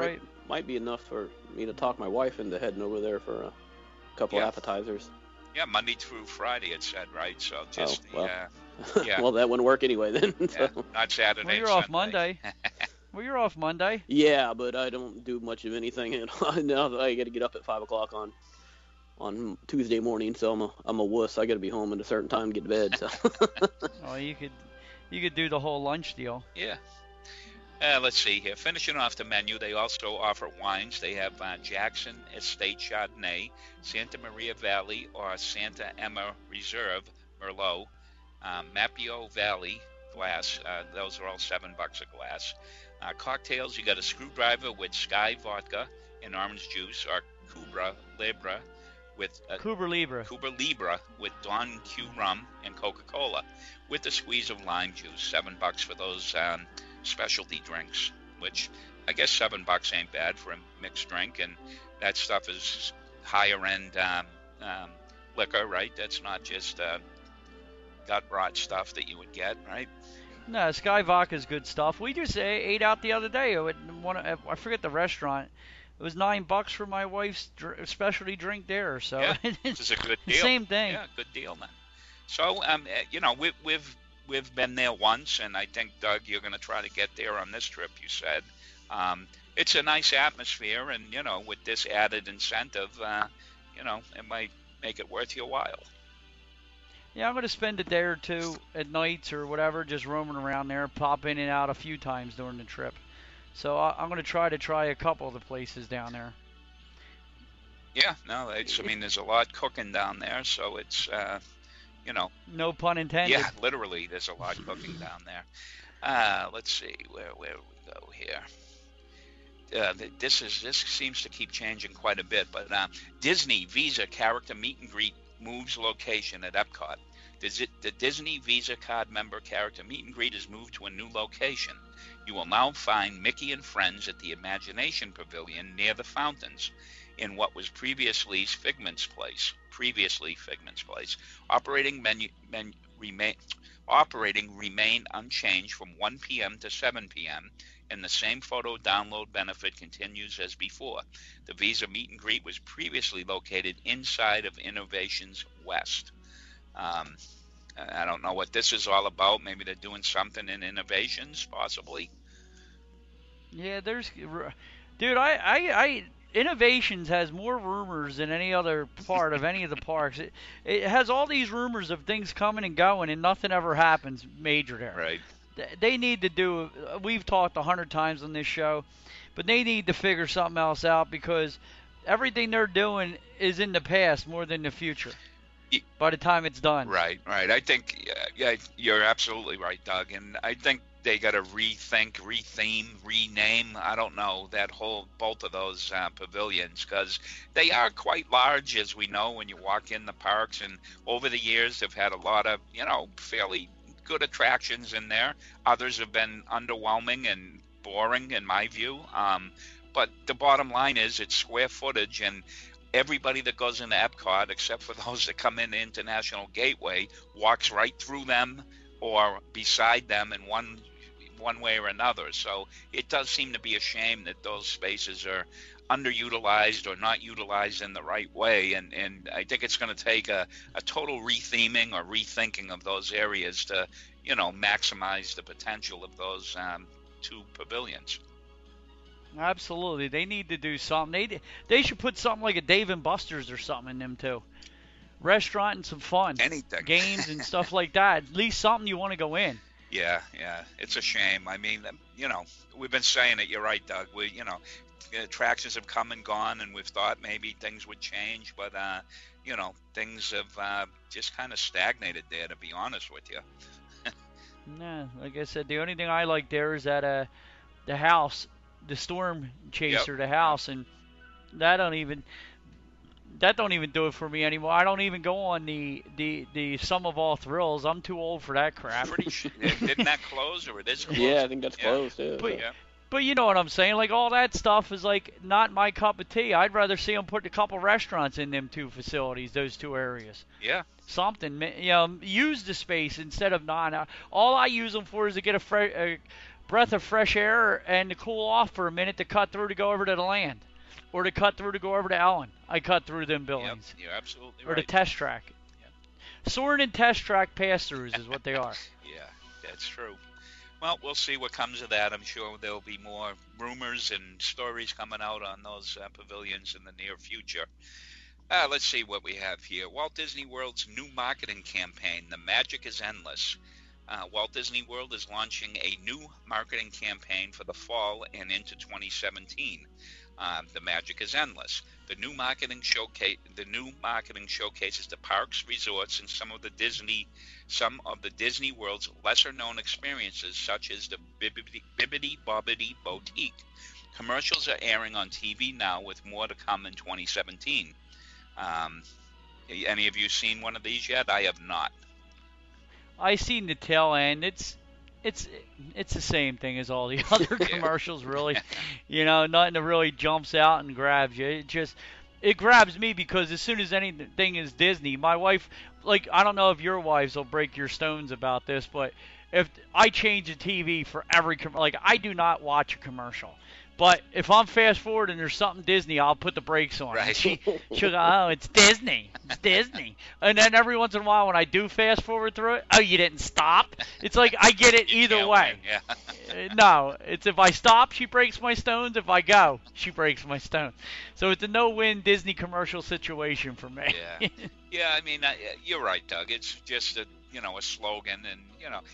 might be enough for me to talk my wife into heading over there for a couple Yeah. appetizers. Yeah, Monday through Friday, it said, right? So just Oh, well. the, uh, yeah. Well, that wouldn't work anyway then. yeah, so. not Saturday. Well, you're and off Sunday. Monday. Well, you're off Monday. Yeah, but I don't do much of anything. Now I got to get up at five o'clock on on Tuesday morning, so I'm a I'm a wuss. I got to be home at a certain time to get to bed. So. Oh, you could you could do the whole lunch deal. Yeah. Uh, let's see here. Finishing off the menu, they also offer wines. They have uh, Jackson Estate Chardonnay, Santa Maria Valley or Santa Emma Reserve Merlot, um, Mapio Valley glass. Uh, those are all seven bucks a glass. Uh, cocktails, you got a Screwdriver with Sky Vodka and orange juice, or Cubra Libre with uh, Cuba Libre. Cuba Libre with Don Q rum and Coca-Cola with a squeeze of lime juice. Seven bucks for those um, specialty drinks, which I guess seven bucks ain't bad for a mixed drink, and that stuff is higher end um, um, liquor, right? That's not just uh, gut rot stuff that you would get, right? No, Sky Vodka's good stuff. We just ate out the other day. At one, I forget the restaurant. It was nine bucks for my wife's dr- specialty drink there. So Yeah, this is a good deal. Same thing. Yeah, good deal, man. So, um, uh, you know, we, we've we've been there once, and I think, Doug, you're going to try to get there on this trip. You said um, it's a nice atmosphere, and you know, with this added incentive, uh, you know, it might make it worth your while. Yeah, I'm going to spend a day or two at nights or whatever, just roaming around there, pop in and out a few times during the trip. So I, I'm going to try to try a couple of the places down there. Yeah, no, it's, I mean, there's a lot cooking down there, so it's, uh, you know. No pun intended. Yeah, literally, there's a lot cooking down there. Uh, let's see, where where we go here. Uh, this is this seems to keep changing quite a bit, but uh, Disney Visa character meet and greet moves location at Epcot. The, the Disney Visa card member character meet and greet is moved to a new location. You will now find Mickey and Friends at the Imagination Pavilion near the fountains in what was previously Figment's Place. Previously Figment's Place. Operating menu, menu remain operating remain unchanged from one p.m. to seven p.m. and the same photo download benefit continues as before. The Visa meet and greet was previously located inside of Innovations West. Um, I don't know what this is all about. Maybe they're doing something in Innovations, possibly. Yeah, there's, dude, I, I, I, Innovations has more rumors than any other part of any of the parks. It, it has all these rumors of things coming and going, and nothing ever happens major there. Right. They need to do, we've talked a hundred times on this show, but they need to figure something else out because everything they're doing is in the past more than the future by the time it's done. Right, right. I think, yeah, you're absolutely right, Doug. And I think they got to rethink, retheme, rename, I don't know, that whole, both of those uh, pavilions, because they are quite large, as we know, when you walk in the parks. And over the years, they've had a lot of, you know, fairly good attractions in there. Others have been underwhelming and boring, in my view. Um, but the bottom line is it's square footage, and everybody that goes into Epcot, except for those that come in the International Gateway, walks right through them or beside them in one one way or another. So it does seem to be a shame that those spaces are underutilized or not utilized in the right way. And, and I think it's going to take a, a total retheming or rethinking of those areas to, you know, maximize the potential of those um, two pavilions. Absolutely. They need to do something. They they should put something like a Dave and Buster's or something in them too. Restaurant and some fun. Anything. Games and stuff like that. At least something you want to go in. Yeah, yeah. It's a shame. I mean, you know, we've been saying it. You're right, Doug. We, you know, attractions have come and gone, and we've thought maybe things would change, but, uh, you know, things have uh, just kind of stagnated there, to be honest with you. Nah, like I said, the only thing I like there is that uh, the house, the Storm Chaser, Yep. the house, and that don't even that don't even do it for me anymore. I don't even go on the the the Sum of All Thrills. I'm too old for that crap. Pretty sure. Didn't that close, or it is closed? Yeah, I think that's Yeah. closed too. But- Yeah. But you know what I'm saying? Like, all that stuff is, like, not my cup of tea. I'd rather see them put a couple restaurants in them two facilities, those two areas. Yeah. Something, you know, use the space instead of not. All I use them for is to get a, fre- a breath of fresh air and to cool off for a minute to cut through to go over to the land, or to cut through to go over to Ellen. I cut through them buildings. Yep, you're absolutely or right. Or the test track. Yep. Soaring and test track pass-throughs is what they are. Yeah, that's true. Well, we'll see what comes of that. I'm sure there'll be more rumors and stories coming out on those uh, pavilions in the near future. Uh, let's see what we have here. Walt Disney World's new marketing campaign, The Magic is Endless. Uh, Walt Disney World is launching a new marketing campaign for the fall and into twenty seventeen. Uh, the Magic is Endless. The new marketing showcase, the new marketing showcases the parks, resorts, and some of the Disney, some of the Disney World's lesser-known experiences, such as the Bibbidi, Bibbidi Bobbidi Boutique. Commercials are airing on T V now, with more to come in twenty seventeen. Um, any of you seen one of these yet? I have not. I seen the tail end. It's it's it's the same thing as all the other commercials, really. You know, nothing that really jumps out and grabs you. It just it grabs me because as soon as anything is Disney, my wife, like, I don't know if your wives will break your stones about this, but if I change the T V for every com- like I do not watch a commercial. But if I'm fast forward and there's something Disney, I'll put the brakes on. Right. She, she'll go, oh, it's Disney. It's Disney. And then every once in a while when I do fast forward through it, oh, you didn't stop? It's like I get it either way. Win, yeah. No, it's if I stop, she breaks my stones. If I go, she breaks my stones. So it's a no-win Disney commercial situation for me. Yeah, yeah. I mean, uh, you're right, Doug. It's just a, you know, a slogan, and, you know,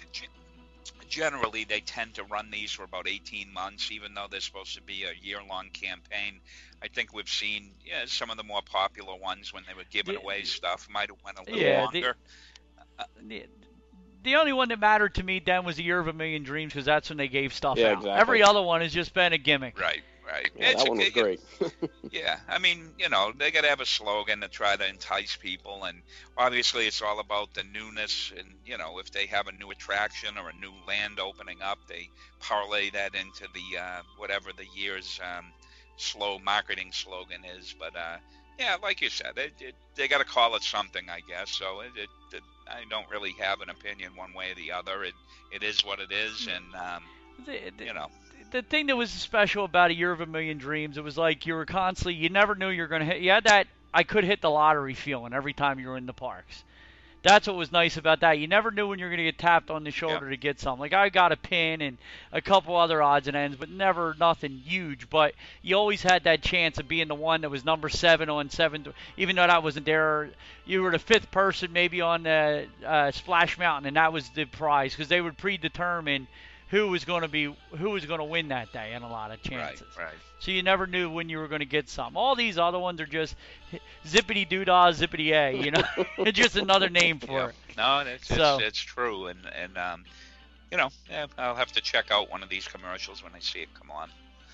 generally they tend to run these for about eighteen months, even though they're supposed to be a year-long campaign. I think we've seen, yeah, some of the more popular ones when they were giving the, away stuff might have went a little yeah, longer. The, uh, the, the only one that mattered to me then was the Year of a Million Dreams, because that's when they gave stuff yeah, out. Exactly. Every other one has just been a gimmick. Right, right. Yeah, it's that one was a, great. Yeah, I mean, you know, they got to have a slogan to try to entice people, and obviously it's all about the newness, and, you know, if they have a new attraction or a new land opening up, they parlay that into the, uh, whatever the year's um, slow marketing slogan is, but, uh, yeah, like you said, it, it, they got to call it something, I guess, so it, it, it, I don't really have an opinion one way or the other. It, it is what it is, and, um, the, the, you know. The thing that was special about A Year of a Million Dreams, it was like you were constantly, you never knew you were going to hit. You had that I could hit the lottery feeling every time you were in the parks. That's what was nice about that. You never knew when you were going to get tapped on the shoulder Yep. to get something. Like I got a pin and a couple other odds and ends, but never nothing huge. But you always had that chance of being the one that was number seven on seven. Even though that wasn't there, you were the fifth person maybe on uh, uh, Splash Mountain, and that was the prize because they would predetermine who was going to be who was going to win that day in a lot of chances. Right, right. So you never knew when you were going to get some. All these other ones are just zippity doo dah, zippity a. You know, it's just another name for Yeah. it. No, it's, So- it's it's true, and and um, you know, yeah, I'll have to check out one of these commercials when I see it come on.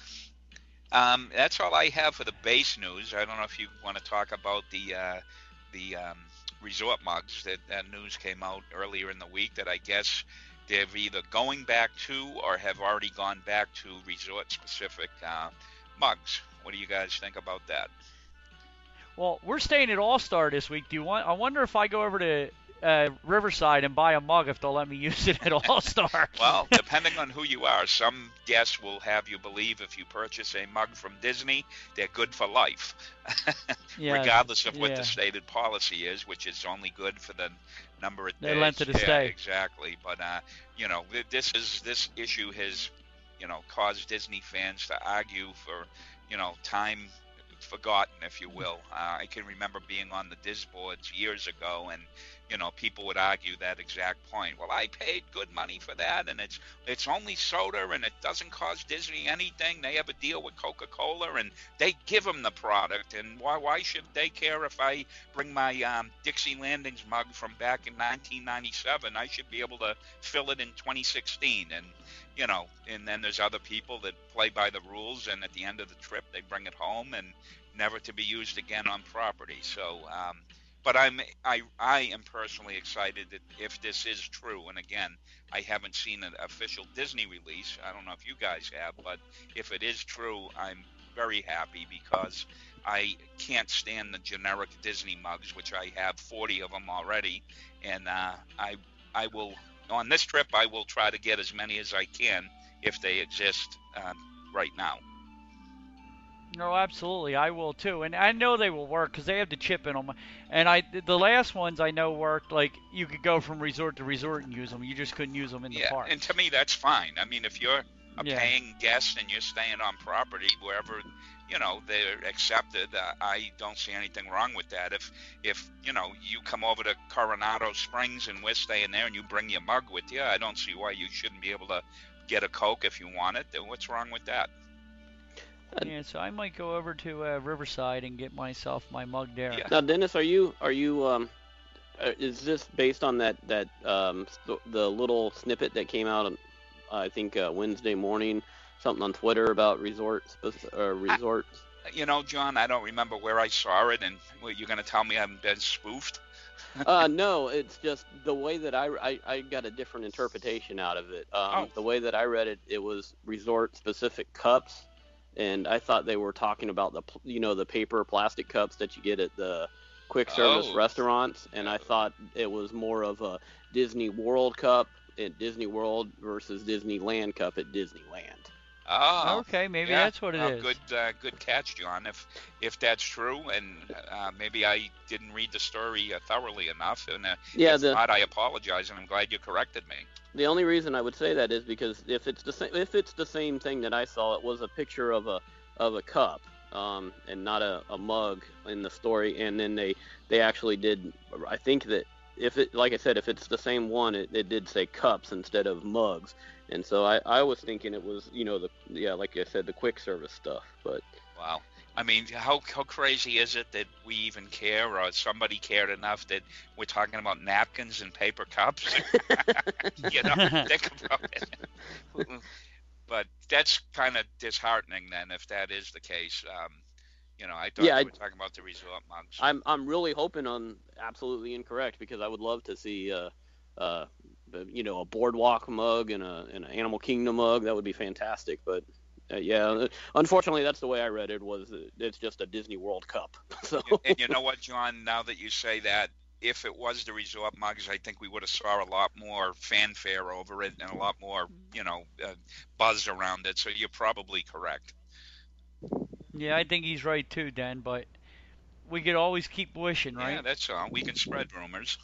Um, that's all I have for the base news. I don't know if you want to talk about the uh, the um, resort mugs. That that news came out earlier in the week that I guess they're either going back to or have already gone back to resort-specific uh, mugs. What do you guys think about that? Well, we're staying at All Star this week. Do you want? I wonder if I go over to uh, Riverside and buy a mug, if they'll let me use it at All Star. Well, depending on who you are, some guests will have you believe if you purchase a mug from Disney, they're good for life, Yeah, regardless of what yeah. the stated policy is, which is only good for the number of The days. length of the yeah, stay. Exactly. But uh, you know, th- this is this issue has, you know, caused Disney fans to argue for, you know, time forgotten, if you will. Uh, I can remember being on the Diz boards years ago, and you know, people would argue that exact point. Well, I paid good money for that, and it's it's only soda, and it doesn't cost Disney anything. They have a deal with Coca-Cola, and they give them the product. And why why should they care if I bring my um, Dixie Landings mug from back in nineteen ninety-seven? I should be able to fill it in twenty sixteen. And you know, and then there's other people that play by the rules, and at the end of the trip, they bring it home and never to be used again on property. So. Um, But I'm I I am personally excited that if this is true, and again, I haven't seen an official Disney release. I don't know if you guys have, but if it is true, I'm very happy because I can't stand the generic Disney mugs, which I have forty of them already, and uh, I I will on this trip I will try to get as many as I can if they exist um, right now. No, absolutely, I will too, and I know they will work because they have the chip in them. And I, the last ones I know worked. Like you could go from resort to resort and use them. You just couldn't use them in the Yeah, park. and to me that's fine. I mean, if you're a Yeah. paying guest and you're staying on property wherever, you know, they're accepted, uh, I don't see anything wrong with that. If if you know you come over to Coronado Springs and we're staying there and you bring your mug with you, I don't see why you shouldn't be able to get a Coke if you want it. Then what's wrong with that? Yeah, so I might go over to uh, Riverside and get myself my mug there. Yeah. Now, Dennis, are you are you um, uh, is this based on that that um st- the little snippet that came out on I think uh, Wednesday morning, something on Twitter about resorts uh, resorts? You know, John, I don't remember where I saw it, and well, you're going to tell me I've been spoofed? uh, no, it's just the way that I, I, I got a different interpretation out of it. Um, Oh. The way that I read it, it was resort-specific cups, and I thought they were talking about the pl- you know the paper plastic cups that you get at the quick service Oh. restaurants, and I thought it was more of a Disney World Cup at Disney World versus Disneyland Cup at Disneyland. Oh, Okay, maybe yeah. that's what it Oh, is. Good, uh, good catch, John. If if that's true, and uh, maybe I didn't read the story uh, thoroughly enough, and uh, Yeah, if the not, I apologize, and I'm glad you corrected me. the only reason I would say that is because if it's the same if it's the same thing that I saw, it was a picture of a of a cup, um, and not a, a mug in the story. And then they they actually did. I think that if it like I said, if it's the same one, it, it did say cups instead of mugs. And so I, I was thinking it was you know the yeah like I said the quick service stuff, but Wow. I mean, how how crazy is it that we even care, or somebody cared enough that we're talking about napkins and paper cups? You know, think about it. But that's kind of disheartening then, if that is the case. Um, you know, I thought Yeah, we I- were talking about the resort mugs. I'm I'm really hoping on absolutely incorrect because I would love to see uh uh you know a boardwalk mug and a and an Animal Kingdom mug. That would be fantastic. But uh, yeah, unfortunately that's the way I read it. Was it's just a Disney World Cup. So And you know what, John? Now that you say that, if it was the resort mugs, I think we would have saw a lot more fanfare over it and a lot more, you know, uh, buzz around it. So you're probably correct. Yeah, I think he's right too, Dan. But we could always keep wishing, Yeah, right? that's all. We can spread rumors.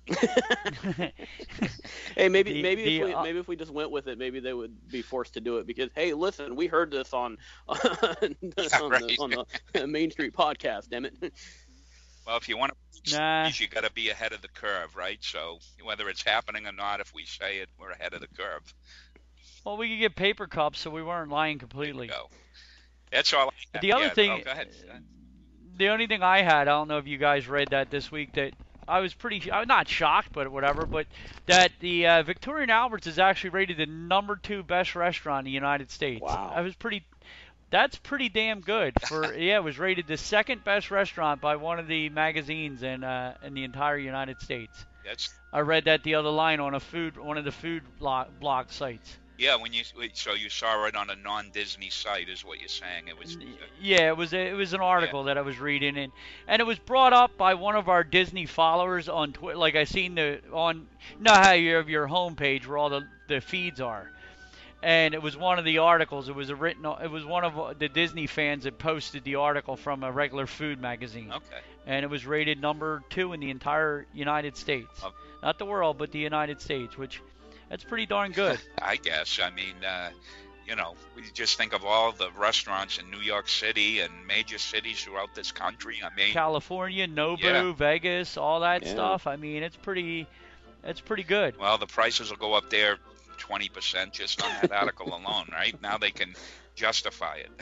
hey, maybe The- maybe the, if we uh, maybe if we just went with it, maybe they would be forced to do it because hey, listen, we heard this on on, the, right. on the Main Street podcast. Damn it. Well, if you want to, Nah. you got to be ahead of the curve, right? So whether it's happening or not, if we say it, we're ahead of the curve. Well, we could get paper cups, so we weren't lying completely. Go. That's all. I have. The other Yeah, thing, oh, go ahead. the only thing I had, I don't know if you guys read that this week, that I was pretty, I'm not shocked, but whatever, but that the uh, Victoria and Albert's is actually rated the number two best restaurant in the United States. Wow. I was pretty, that's pretty damn good for, yeah, it was rated the second best restaurant by one of the magazines in uh, in the entire United States. That's I read that the other line on a food, one of the food blog, blog sites. yeah. When you so you saw it on a non-Disney site, is what you're saying? It was. Yeah, it was a, it was an article that I was reading, and and it was brought up by one of our Disney followers on Twitter. Like I seen the on, you know how you have your homepage where all the the feeds are, and it was one of the articles. It was a written. It was one of the Disney fans that posted the article from a regular food magazine, Okay. and it was rated number two in the entire United States, Oh. not the world, but the United States, which that's pretty darn good. I guess. I mean, uh, you know, we just think of all the restaurants in New York City and major cities throughout this country. I mean, California, Nobu, Yeah. Vegas, all that Yeah. stuff. I mean, it's pretty, it's pretty good. well, the prices will go up there twenty percent just on that article alone, right? Now they can justify it.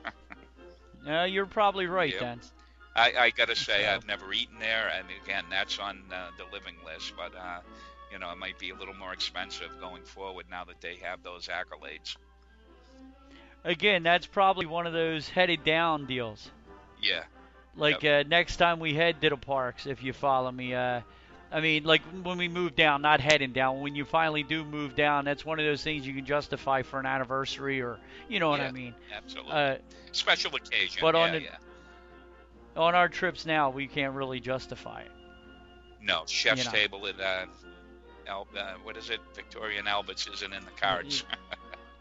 Uh, you're probably right, Yep. Dan. I, I got to say, So- I've never eaten there, and again, that's on uh, the living list, but, uh, you know, it might be a little more expensive going forward now that they have those accolades. Again, that's probably one of those headed down deals. Yeah. Like uh, next time we head to the parks, if you follow me. Uh, I mean, like when we move down, not heading down. When you finally do move down, that's one of those things you can justify for an anniversary, or you know what Yeah. I mean. Absolutely. Uh, Special occasion. but yeah, on the- yeah. on our trips now, we can't really justify it. No, chef's you know. table at uh, Al, uh, what is it? Victoria and Albert's isn't in the cards.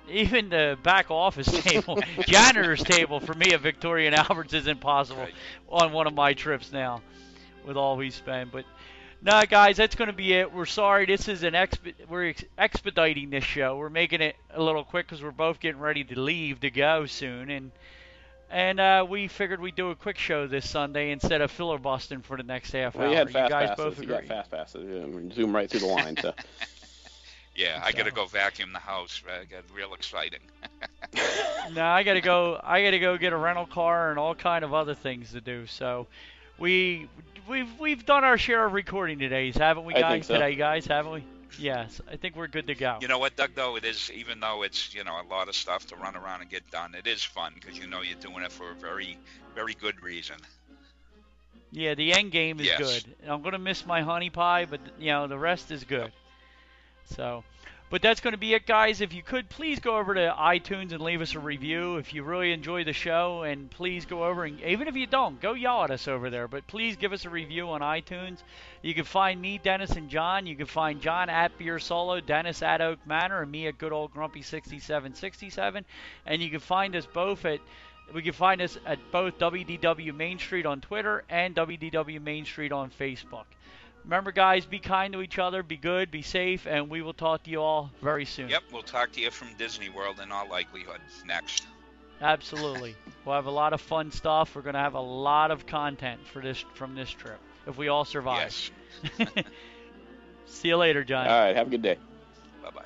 even the back office table, janitor's table for me at Victoria and Albert's isn't possible Right. on one of my trips now with all we spend. But no, guys, that's going to be it. We're sorry. This is an exp- we're ex- expediting this show. We're making it a little quick because we're both getting ready to leave to go soon, and and uh, we figured we'd do a quick show this Sunday instead of filibustering for the next half Well, hour. you had fast guys passes. both You agree? got fast passes. Yeah, zoom right through the line. So. Yeah, I got to So- go vacuum the house. Uh, got real exciting. No, I gotta go. I gotta go get a rental car and all kind of other things to do. So, we we've we've done our share of recording today, haven't we, I guys? think so. Today, guys, haven't we? Yes, I think we're good to go. You know what, Doug, though? It is, even though it's, you know, a lot of stuff to run around and get done, it is fun because you know you're doing it for a very, very good reason. Yeah, the end game is Yes. good. I'm gonna miss my honey pie, but you know the rest is good. So, but that's going to be it, guys. If you could, please go over to iTunes and leave us a review if you really enjoy the show, and please go over and even if you don't, go yell at us over there. But please give us a review on iTunes. You can find me, Dennis, and John. You can find John at Beer Solo, Dennis at Oak Manor, and me at Good Old Grumpy sixty-seven sixty-seven. And you can find us both at we can find us at both W D W Main Street on Twitter and W D W Main Street on Facebook. Remember, guys, be kind to each other, be good, be safe, and we will talk to you all very soon. Yep, we'll talk to you from Disney World in all likelihood next. Absolutely. We'll have a lot of fun stuff. We're going to have a lot of content for this from this trip if we all survive. Yes. See you later, John. All right. Have a good day. Bye-bye.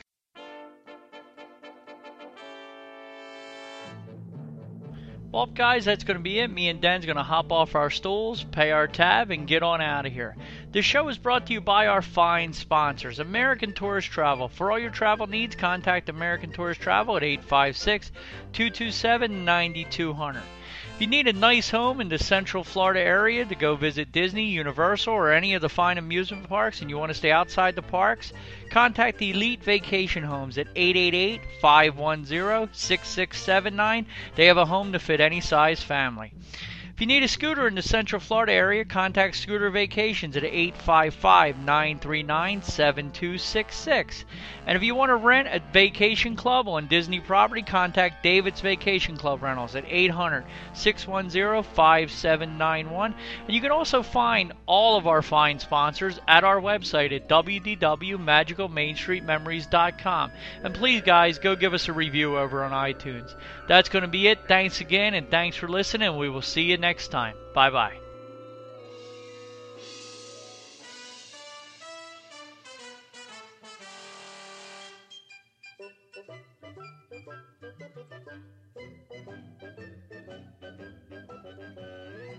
Well, guys, that's going to be it. Me and Den's going to hop off our stools, pay our tab, and get on out of here. This show is brought to you by our fine sponsors, American Tourist Travel. For all your travel needs, contact American Tourist Travel at eight five six, two two seven, nine two zero zero. If you need a nice home in the Central Florida area to go visit Disney, Universal, or any of the fine amusement parks, and you want to stay outside the parks, contact Elite Vacation Homes at eight eight eight, five one zero, six six seven nine. They have a home to fit any size family. If you need a scooter in the Central Florida area, contact Scooter Vacations at eight five five, nine three nine, seven two six six. And if you want to rent a vacation club on Disney property, contact David's Vacation Club Rentals at eight hundred, six one zero, five seven nine one. And you can also find all of our fine sponsors at our website at w w w dot magical main street memories dot com. And please, guys, go give us a review over on iTunes. That's going to be it. Thanks again, and thanks for listening. We will see you next time. Bye-bye.